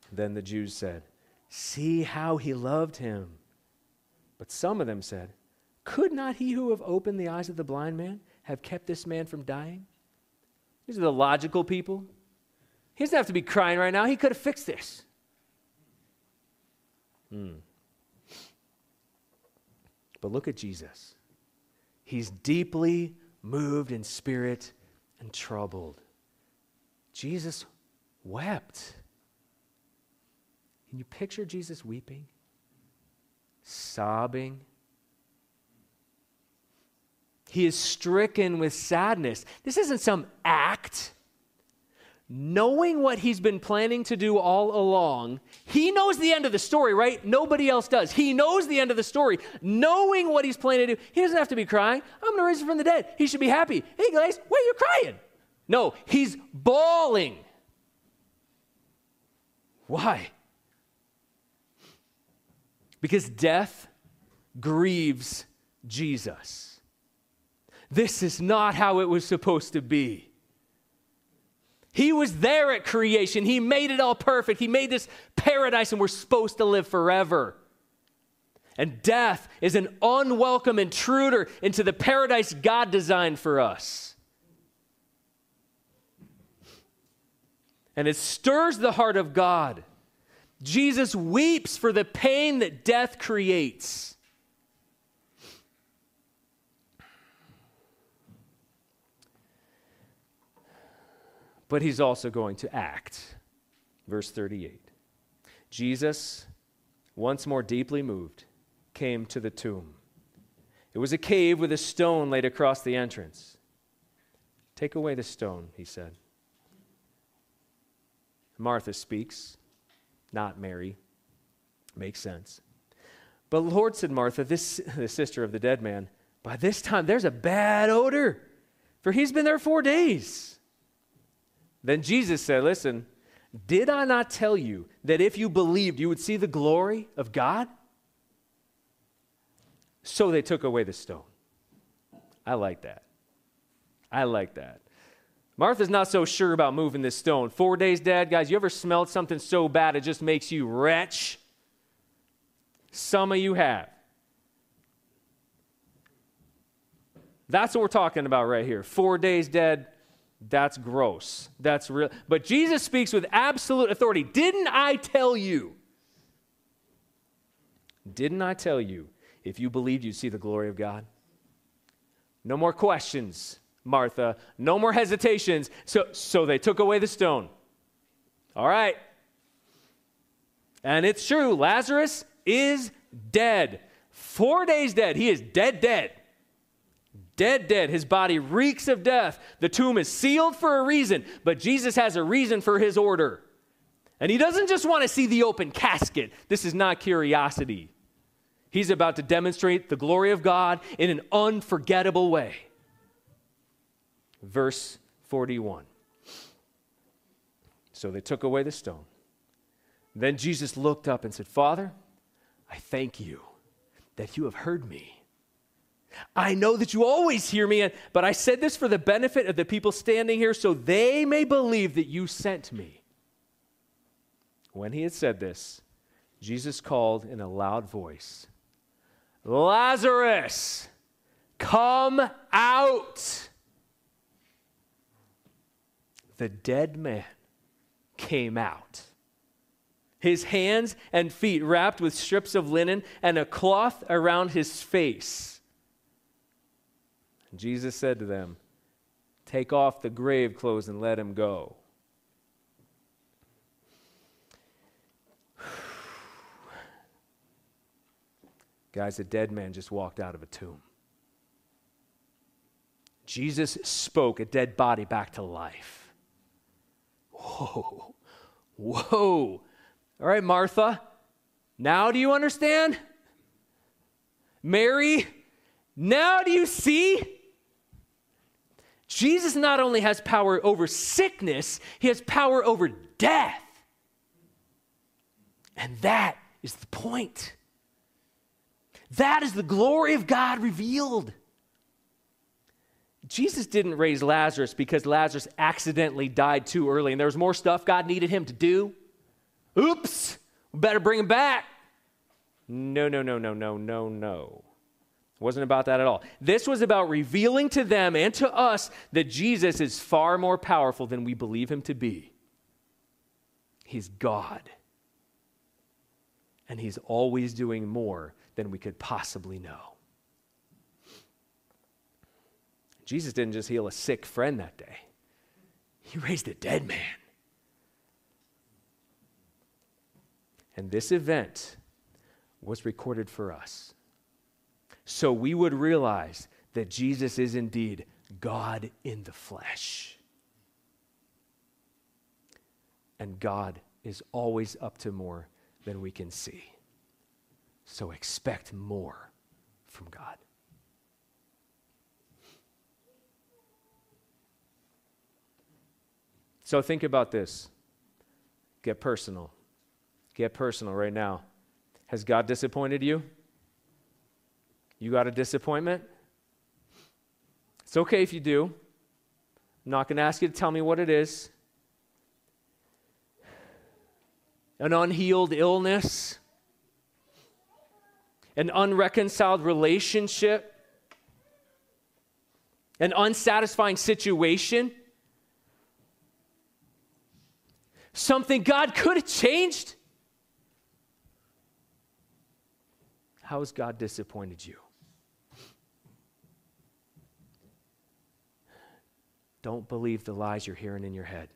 Then the Jews said, "See how he loved him." But some of them said, "Could not he who have opened the eyes of the blind man have kept this man from dying?" These are the logical people. He doesn't have to be crying right now. He could have fixed this. Hmm. But look at Jesus. He's deeply moved in spirit and troubled. Jesus wept. Can you picture Jesus weeping? Sobbing? He is stricken with sadness. This isn't some act. Knowing what he's been planning to do all along, he knows the end of the story, right? Nobody else does. He knows the end of the story. Knowing what he's planning to do, he doesn't have to be crying. I'm going to raise him from the dead. He should be happy. Hey, guys, why are you crying? No, he's bawling. Why? Because death grieves Jesus. This is not how it was supposed to be. He was there at creation. He made it all perfect. He made this paradise, and we're supposed to live forever. And death is an unwelcome intruder into the paradise God designed for us. And it stirs the heart of God. Jesus weeps for the pain that death creates. But he's also going to act. Verse thirty-eight. Jesus, once more deeply moved, came to the tomb. It was a cave with a stone laid across the entrance. "Take away the stone," he said. Martha speaks, not Mary. Makes sense. "But Lord," said Martha, this the sister of the dead man, "by this time there's a bad odor, for he's been there four days." Then Jesus said, "Listen, did I not tell you that if you believed, you would see the glory of God?" So they took away the stone. I like that. I like that. Martha's not so sure about moving this stone. Four days dead, guys, you ever smelled something so bad it just makes you retch? Some of you have. That's what we're talking about right here. Four days dead. That's gross. That's real. But Jesus speaks with absolute authority. Didn't I tell you? Didn't I tell you, if you believed, you'd see the glory of God? No more questions, Martha. No more hesitations. So, so they took away the stone. All right. And it's true. Lazarus is dead. Four days dead. He is dead, dead. Dead, dead. His body reeks of death. The tomb is sealed for a reason, but Jesus has a reason for his order. And he doesn't just want to see the open casket. This is not curiosity. He's about to demonstrate the glory of God in an unforgettable way. Verse forty-one. So they took away the stone. Then Jesus looked up and said, "Father, I thank you that you have heard me. I know that you always hear me, but I said this for the benefit of the people standing here so they may believe that you sent me." When he had said this, Jesus called in a loud voice, "Lazarus, come out." The dead man came out, his hands and feet wrapped with strips of linen and a cloth around his face. Jesus said to them, "Take off the grave clothes and let him go." Guys, a dead man just walked out of a tomb. Jesus spoke a dead body back to life. Whoa. Whoa. All right, Martha, now do you understand? Mary, now do you see? Jesus not only has power over sickness, he has power over death. And that is the point. That is the glory of God revealed. Jesus didn't raise Lazarus because Lazarus accidentally died too early and there was more stuff God needed him to do. oops, we better bring him back. No, no, no, no, no, no, no. It wasn't about that at all. This was about revealing to them and to us that Jesus is far more powerful than we believe him to be. He's God. And he's always doing more than we could possibly know. Jesus didn't just heal a sick friend that day. He raised a dead man. And this event was recorded for us, so we would realize that Jesus is indeed God in the flesh. And God is always up to more than we can see. So expect more from God. So think about this. Get personal. Get personal right now. Has God disappointed you? You got a disappointment? It's okay if you do. I'm not going to ask you to tell me what it is. An unhealed illness, an unreconciled relationship, an unsatisfying situation, something God could have changed. How has God disappointed you? Don't believe the lies you're hearing in your head.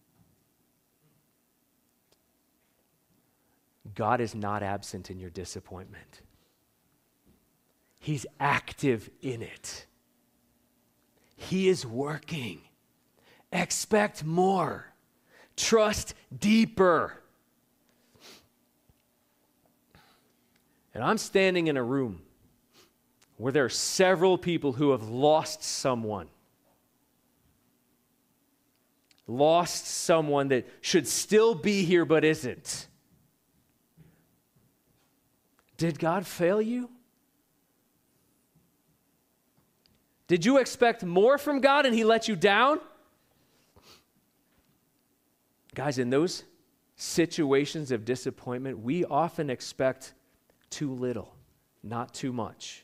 God is not absent in your disappointment. He's active in it. He is working. Expect more. Trust deeper. And I'm standing in a room where there are several people who have lost someone. Lost someone that should still be here but isn't. Did God fail you? Did you expect more from God and he let you down? Guys, in those situations of disappointment, we often expect too little, not too much.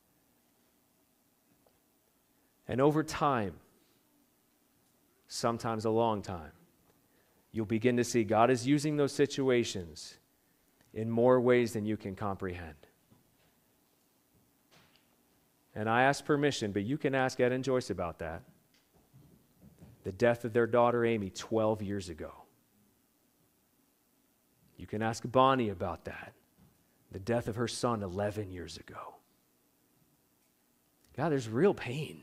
And over time, sometimes a long time, you'll begin to see God is using those situations in more ways than you can comprehend. And I ask permission, but you can ask Ed and Joyce about that. The death of their daughter Amy twelve years ago. You can ask Bonnie about that. The death of her son eleven years ago. God, there's real pain.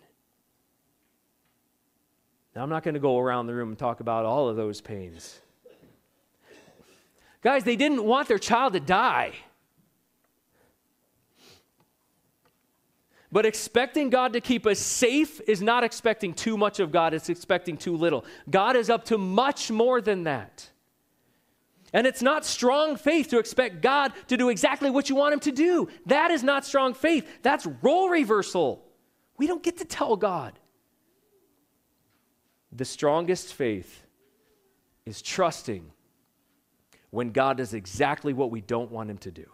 Now, I'm not going to go around the room and talk about all of those pains. Guys, they didn't want their child to die. But expecting God to keep us safe is not expecting too much of God, it's expecting too little. God is up to much more than that. And it's not strong faith to expect God to do exactly what you want him to do. That is not strong faith. That's role reversal. We don't get to tell God. The strongest faith is trusting when God does exactly what we don't want him to do.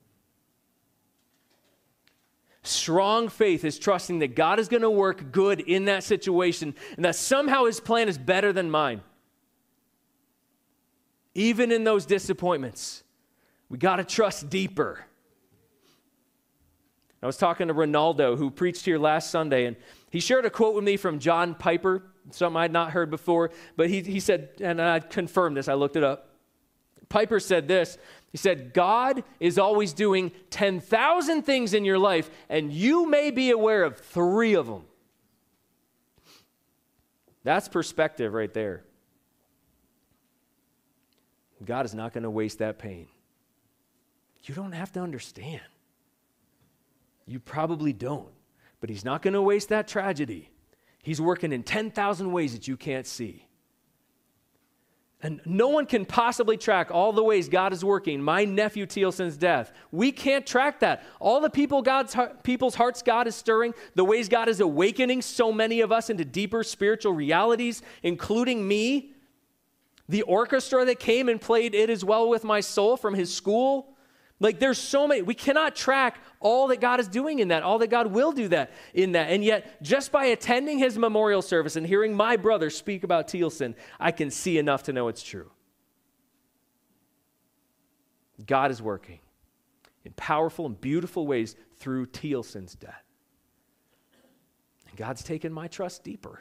Strong faith is trusting that God is going to work good in that situation and that somehow his plan is better than mine. Even in those disappointments, we got to trust deeper. I was talking to Ronaldo, who preached here last Sunday, and he shared a quote with me from John Piper, something I'd not heard before, but he, he said, and I confirmed this, I looked it up. Piper said this, he said, God is always doing ten thousand things in your life, and you may be aware of three of them. That's perspective right there. God is not going to waste that pain. You don't have to understand. You probably don't. But he's not going to waste that tragedy. He's working in ten thousand ways that you can't see. And no one can possibly track all the ways God is working. My nephew Tealson's death. We can't track that. All the people God's people's hearts God is stirring, the ways God is awakening so many of us into deeper spiritual realities, including me. The orchestra that came and played It Is Well With My Soul from his school. Like there's so many, we cannot track all that God is doing in that, all that God will do that in that. And yet, just by attending his memorial service and hearing my brother speak about Thielsen, I can see enough to know it's true. God is working in powerful and beautiful ways through Thielsen's death. And God's taken my trust deeper.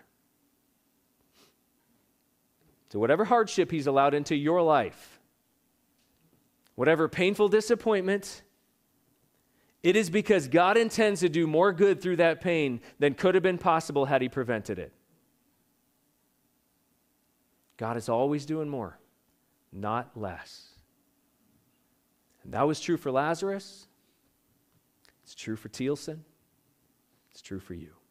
So whatever hardship he's allowed into your life, whatever painful disappointment, it is because God intends to do more good through that pain than could have been possible had he prevented it. God is always doing more, not less. And that was true for Lazarus. It's true for Thielsen. It's true for you.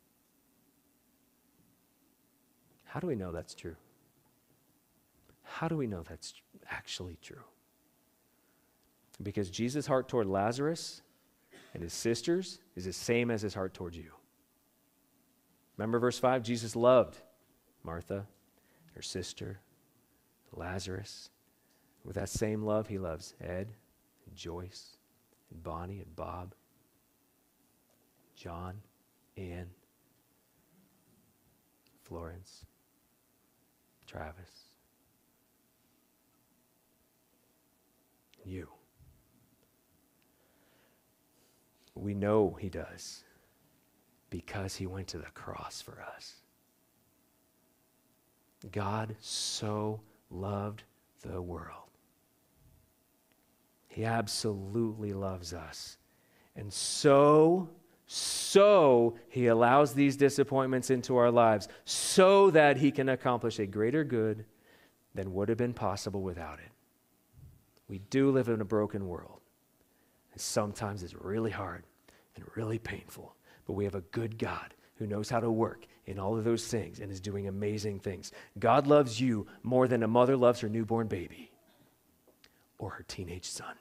How do we know that's true? How do we know that's actually true? Because Jesus' heart toward Lazarus and his sisters is the same as his heart toward you. Remember verse five? Jesus loved Martha, her sister, Lazarus. With that same love, he loves Ed and Joyce and Bonnie and Bob, John, Ann, Florence, Travis, and you. We know he does because he went to the cross for us. God so loved the world. He absolutely loves us. And so, so he allows these disappointments into our lives so that he can accomplish a greater good than would have been possible without it. We do live in a broken world. And sometimes it's really hard and really painful. But we have a good God who knows how to work in all of those things and is doing amazing things. God loves you more than a mother loves her newborn baby or her teenage son.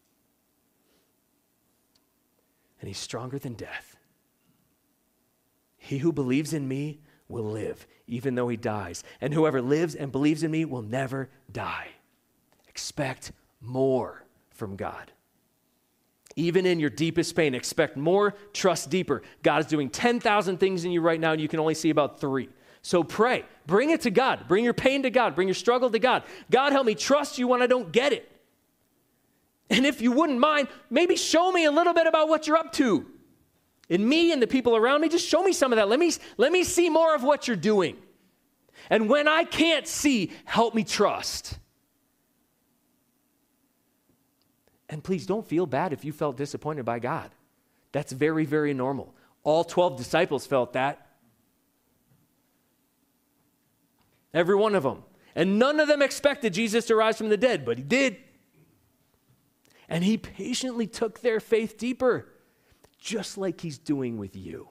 And he's stronger than death. He who believes in me will live, even though he dies. And whoever lives and believes in me will never die. Expect more from God. Even in your deepest pain, expect more, trust deeper. God is doing ten thousand things in you right now, and you can only see about three. So pray. Bring it to God. Bring your pain to God. Bring your struggle to God. God, help me trust you when I don't get it. And if you wouldn't mind, maybe show me a little bit about what you're up to. In me and the people around me, just show me some of that. Let me, let me see more of what you're doing. And when I can't see, help me trust. And please don't feel bad if you felt disappointed by God. That's very, very normal. All twelve disciples felt that. Every one of them. And none of them expected Jesus to rise from the dead, but he did. And he patiently took their faith deeper, just like he's doing with you.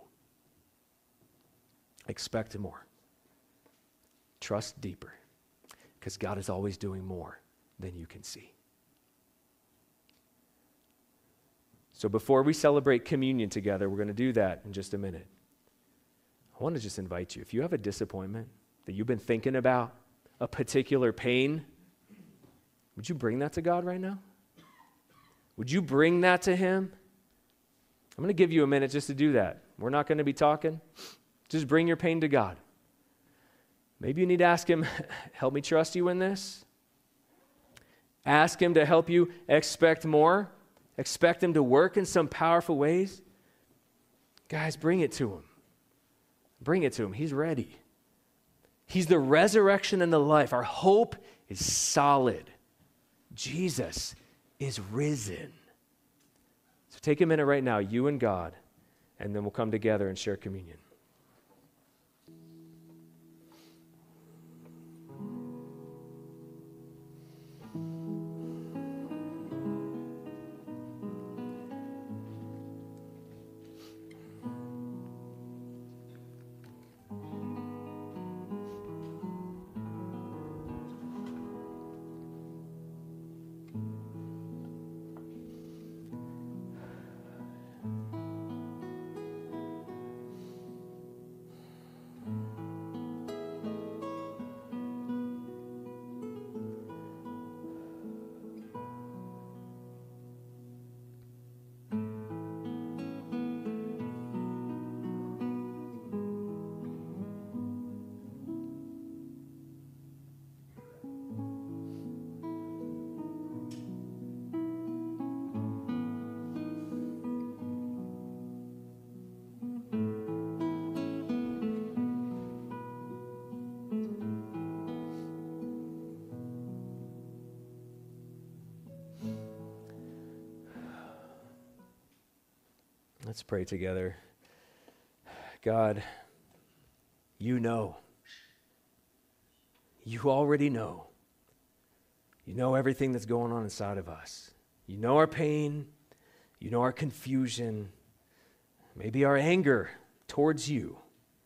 Expect more. Trust deeper, because God is always doing more than you can see. So before we celebrate communion together, we're going to do that in just a minute. I want to just invite you, if you have a disappointment that you've been thinking about, a particular pain, would you bring that to God right now? Would you bring that to him? I'm going to give you a minute just to do that. We're not going to be talking. Just bring your pain to God. Maybe you need to ask him, help me trust you in this. Ask him to help you expect more. Expect him to work in some powerful ways. Guys, bring it to him. Bring it to him. He's ready. He's the resurrection and the life. Our hope is solid. Jesus is risen. So take a minute right now, you and God, and then we'll come together and share communion. Let's pray together. God, you know. You already know. You know everything that's going on inside of us. You know our pain. You know our confusion. Maybe our anger towards you.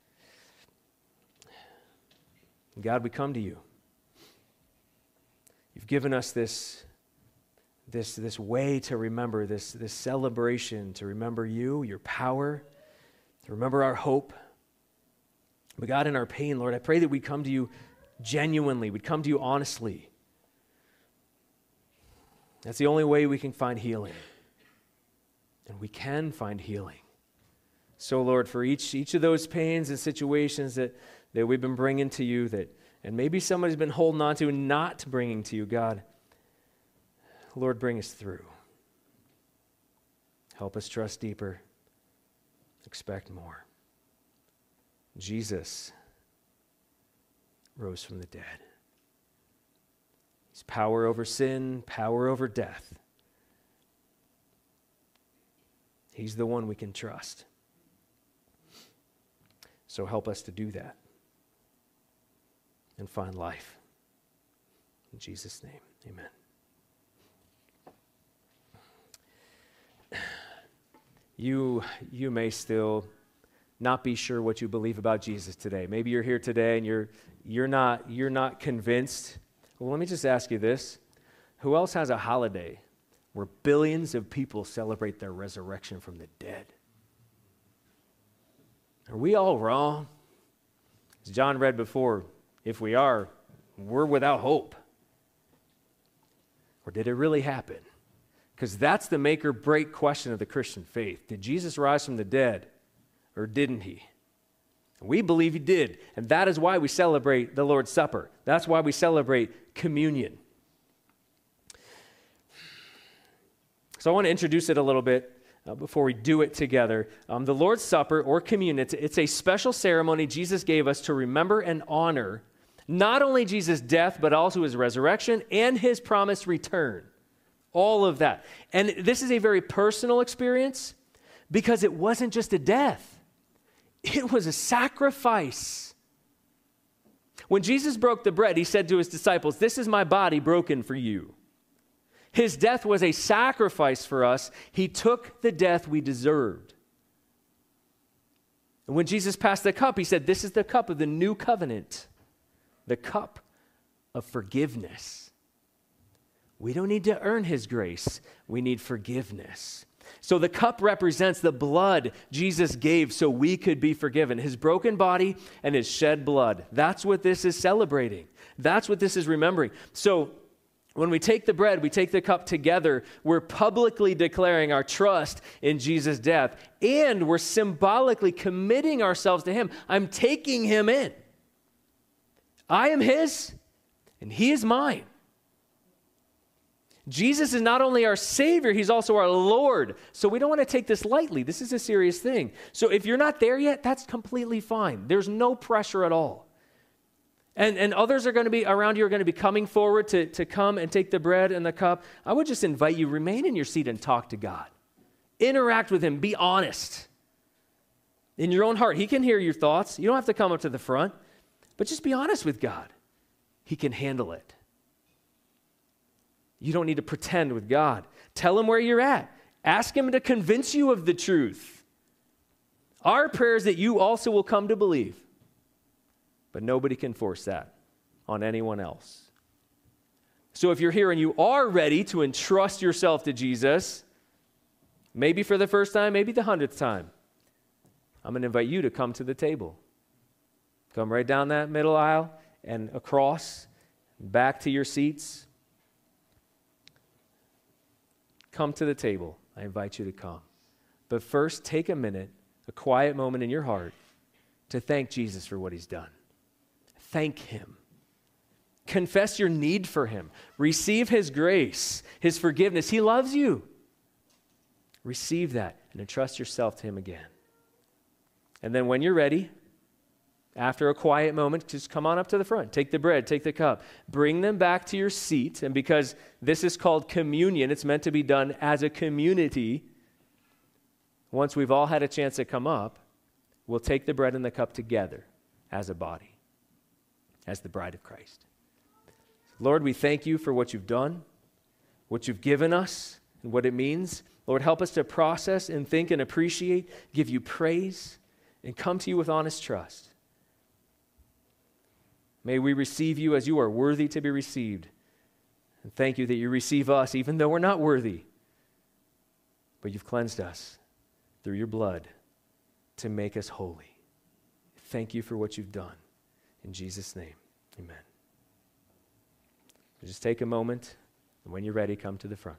God, we come to you. You've given us this, this, this way to remember, this, this celebration, to remember you, your power, to remember our hope. But God, in our pain, Lord, I pray that we come to you genuinely, we'd come to you honestly. That's the only way we can find healing. And we can find healing. So, Lord, for each, each of those pains and situations that, that we've been bringing to you, that and maybe somebody's been holding on to and not bringing to you, God, Lord, bring us through. Help us trust deeper. Expect more. Jesus rose from the dead. He's power over sin, power over death. He's the one we can trust. So help us to do that and find life. In Jesus' name, amen. You, you may still not be sure what you believe about Jesus today. Maybe you're here today and you're, you're, not, you're not convinced. Well, let me just ask you this. Who else has a holiday where billions of people celebrate their resurrection from the dead? Are we all wrong? As John read before, if we are, we're without hope. Or did it really happen? Because that's the make or break question of the Christian faith. Did Jesus rise from the dead or didn't he? We believe he did, and that is why we celebrate the Lord's Supper. That's why we celebrate communion. So I want to introduce it a little bit uh, before we do it together. Um, the Lord's Supper or communion, it's, it's a special ceremony Jesus gave us to remember and honor not only Jesus' death, but also his resurrection and his promised return. All of that. And this is a very personal experience because it wasn't just a death. It was a sacrifice. When Jesus broke the bread, he said to his disciples, "This is my body broken for you." His death was a sacrifice for us. He took the death we deserved. And when Jesus passed the cup, he said, "This is the cup of the new covenant, the cup of forgiveness." We don't need to earn his grace. We need forgiveness. So the cup represents the blood Jesus gave so we could be forgiven. His broken body and his shed blood. That's what this is celebrating. That's what this is remembering. So when we take the bread, we take the cup together, we're publicly declaring our trust in Jesus' death, and we're symbolically committing ourselves to him. I'm taking him in. I am his, and he is mine. Jesus is not only our Savior, he's also our Lord. So we don't want to take this lightly. This is a serious thing. So if you're not there yet, that's completely fine. There's no pressure at all. And, and others are going to be around you, are going to be coming forward to, to come and take the bread and the cup. I would just invite you, remain in your seat and talk to God. Interact with him. Be honest. In your own heart. He can hear your thoughts. You don't have to come up to the front. But just be honest with God. He can handle it. You don't need to pretend with God. Tell him where you're at. Ask him to convince you of the truth. Our prayer is that you also will come to believe. But nobody can force that on anyone else. So if you're here and you are ready to entrust yourself to Jesus, maybe for the first time, maybe the hundredth time, I'm going to invite you to come to the table. Come right down that middle aisle and across, back to your seats. Come to the table. I invite you to come. But first, take a minute, a quiet moment in your heart to thank Jesus for what he's done. Thank him. Confess your need for him. Receive his grace, his forgiveness. He loves you. Receive that and entrust yourself to him again. And then when you're ready, after a quiet moment, just come on up to the front. Take the bread, take the cup. Bring them back to your seat. And because this is called communion, it's meant to be done as a community. once we've all had a chance to come up, we'll take the bread and the cup together as a body, as the bride of Christ. Lord, we thank you for what you've done, what you've given us, and what it means. Lord, help us to process and think and appreciate, give you praise, and come to you with honest trust. May we receive you as you are worthy to be received. And thank you that you receive us even though we're not worthy. But you've cleansed us through your blood to make us holy. Thank you for what you've done. In Jesus' name, amen. So just take a moment, and when you're ready, come to the front.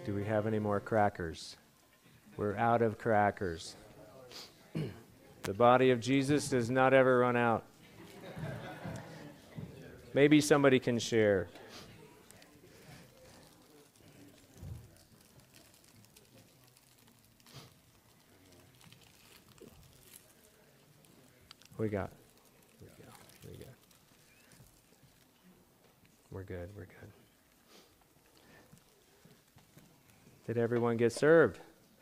Do we have any more crackers? We're out of crackers. The body of Jesus does not ever run out. Maybe somebody can share. We got. We go. We go. We're good. We're good. Did everyone get served?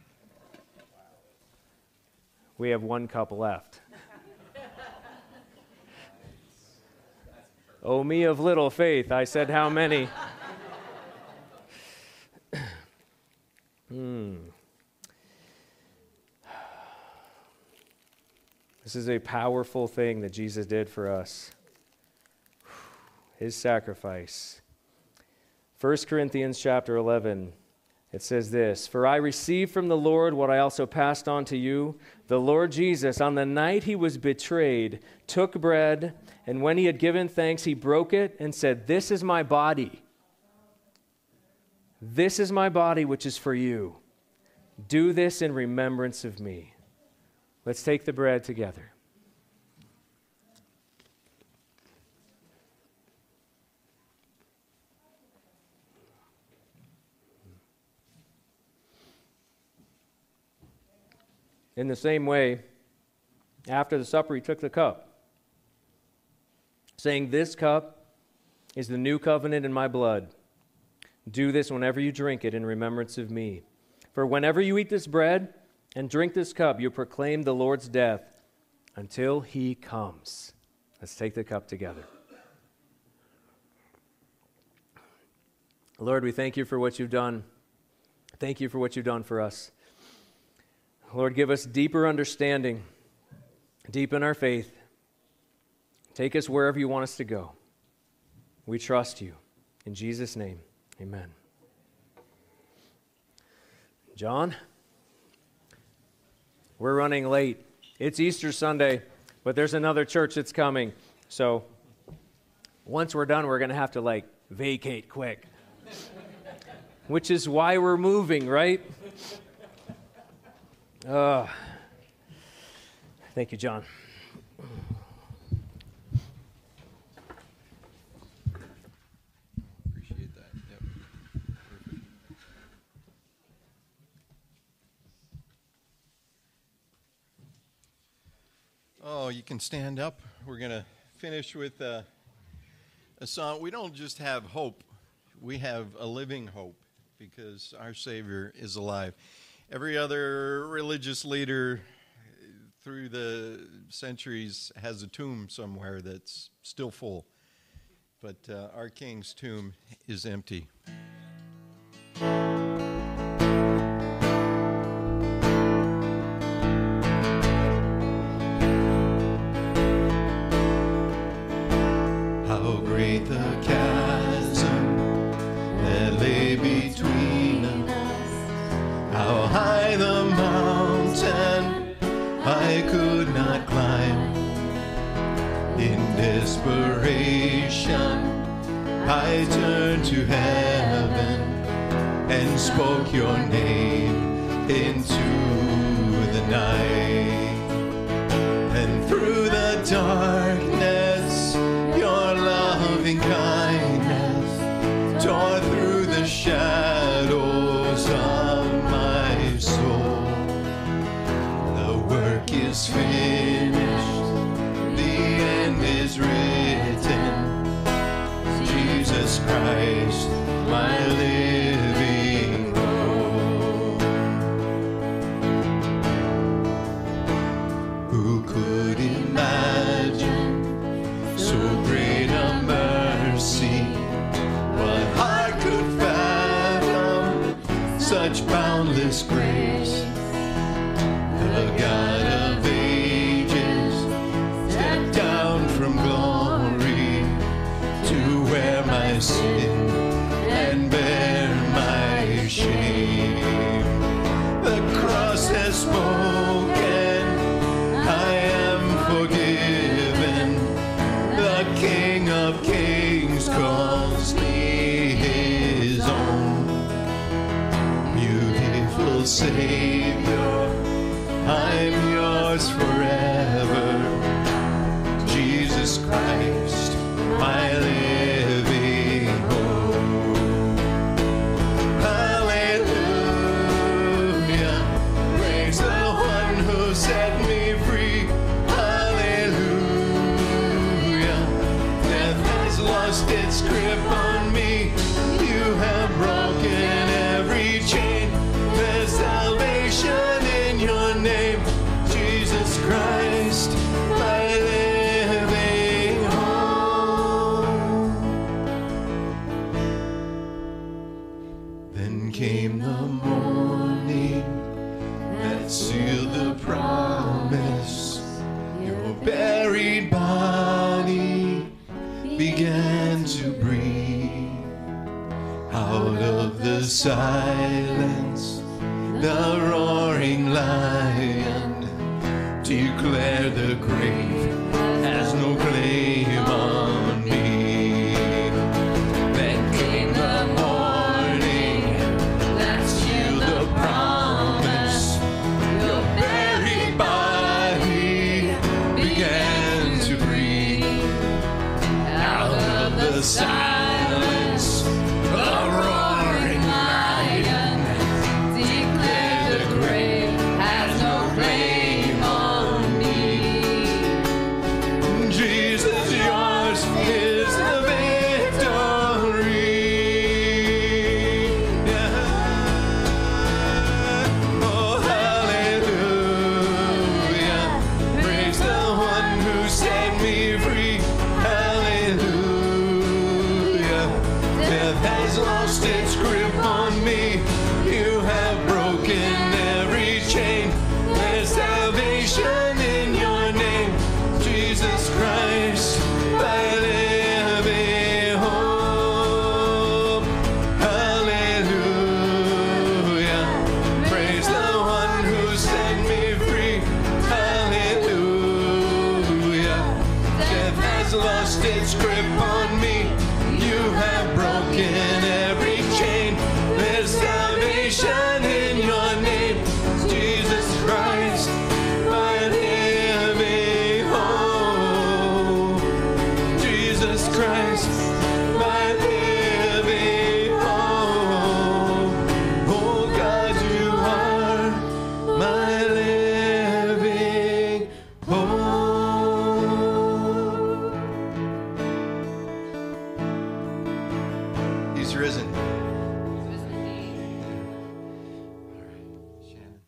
We have one cup left. Oh, me of little faith. I said, how many? hmm. This is a powerful thing that Jesus did for us. His sacrifice. First Corinthians chapter eleven, it says this, "For I received from the Lord what I also passed on to you. The Lord Jesus, on the night he was betrayed, took bread, and when he had given thanks, he broke it and said, 'This is my body. This is my body, which is for you. Do this in remembrance of me.'" Let's take the bread together. In the same way, after the supper, he took the cup, saying, "This cup is the new covenant in my blood. Do this whenever you drink it in remembrance of me. For whenever you eat this bread and drink this cup, you proclaim the Lord's death until he comes." Let's take the cup together. Lord, we thank you for what you've done. Thank you for what you've done for us. Lord, give us deeper understanding, deepen our faith. Take us wherever you want us to go. We trust you. In Jesus' name, amen. John? We're running late. It's Easter Sunday, but there's another church that's coming. So once we're done, we're going to have to, like, vacate quick. Which is why we're moving, right? Uh, thank you, John. Appreciate that. Yep. Perfect. Oh, you can stand up. We're going to finish with uh, a song. We don't just have hope. We have a living hope because our Savior is alive. Every other religious leader through the centuries has a tomb somewhere that's still full. But uh, our King's tomb is empty. How great the chasm that lay between us, how high the mountain I could not climb. In desperation I turned to heaven and spoke your name into the night. And through the darkness your loving kindness tore through the shadows of my soul. The work is finished, the end is written. Jesus Christ, my living hope. Who could imagine so great a mercy? What heart could fathom such boundless grace? The God of ages stepped down from glory to wear my sin and bear my shame. The cross has spoken, I am forgiven. The King of Kings calls me his own. Jesus Christ, my living hope. Hallelujah, praise the one who set me free. Hallelujah, death has lost its grip on me. You have broken every chain. There's salvation in your name, Jesus Christ, my living hope. Then came the morning that sealed the promise. Your buried body began to breathe. Out of the silence, the roaring lion declared the grave has no claim on me. Then came the morning that sealed the promise. Your buried body began to breathe. Out of the silence, the roaring lion declared the grave has no claim on me. Jesus, yours is the victory. Yeah. Oh, hallelujah. Praise the one who set me free. Hallelujah. Death has lost its grip on me. You have broken every chain. There's salvation in your name, Jesus Christ, my living hope. Hallelujah. Praise the one who set me free. Hallelujah. Death has lost its grip on me. You have broken every chain. There's salvation in your name, Jesus Christ, my living hope. Jesus Christ, my living hope. Oh God, you are my living hope. He's risen. Shannon.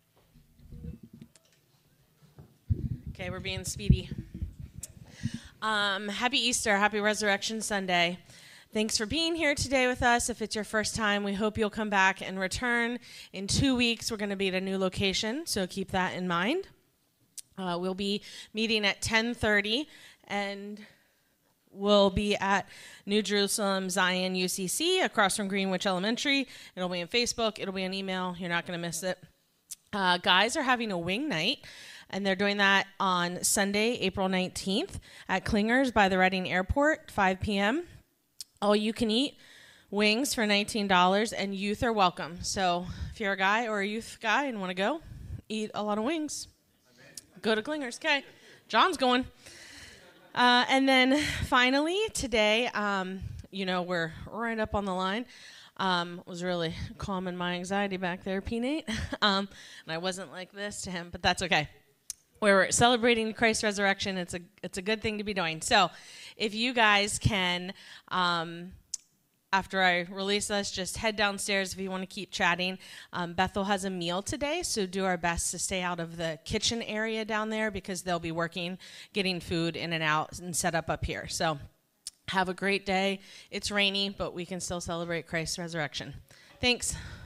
Okay, we're being speedy. Um, happy Easter, happy Resurrection Sunday. Thanks for being here today with us. If it's your first time, we hope you'll come back and return. In two weeks, we're going to be at a new location, so keep that in mind. Uh, we'll be meeting at ten thirty, and we'll be at New Jerusalem Zion U C C across from Greenwich Elementary. It'll be on Facebook. It'll be on email. You're not going to miss it. Uh, guys are having a wing night, and they're doing that on Sunday, April nineteenth at Klingers by the Reading Airport, five p.m. All you can eat wings for nineteen dollars, and youth are welcome. So if you're a guy or a youth guy and want to go, eat a lot of wings. Go to Klingers. Okay. John's going. Uh, and then finally today, um, you know, we're right up on the line. Um, was really calming my anxiety back there, P. Nate. um, and I wasn't like this to him, but that's okay. We're celebrating Christ's resurrection. It's a it's a good thing to be doing. So if you guys can, um, after I release this, just head downstairs if you want to keep chatting. Um, Bethel has a meal today, so do our best to stay out of the kitchen area down there because they'll be working, getting food in and out and set up up here. So have a great day. It's rainy, but we can still celebrate Christ's resurrection. Thanks.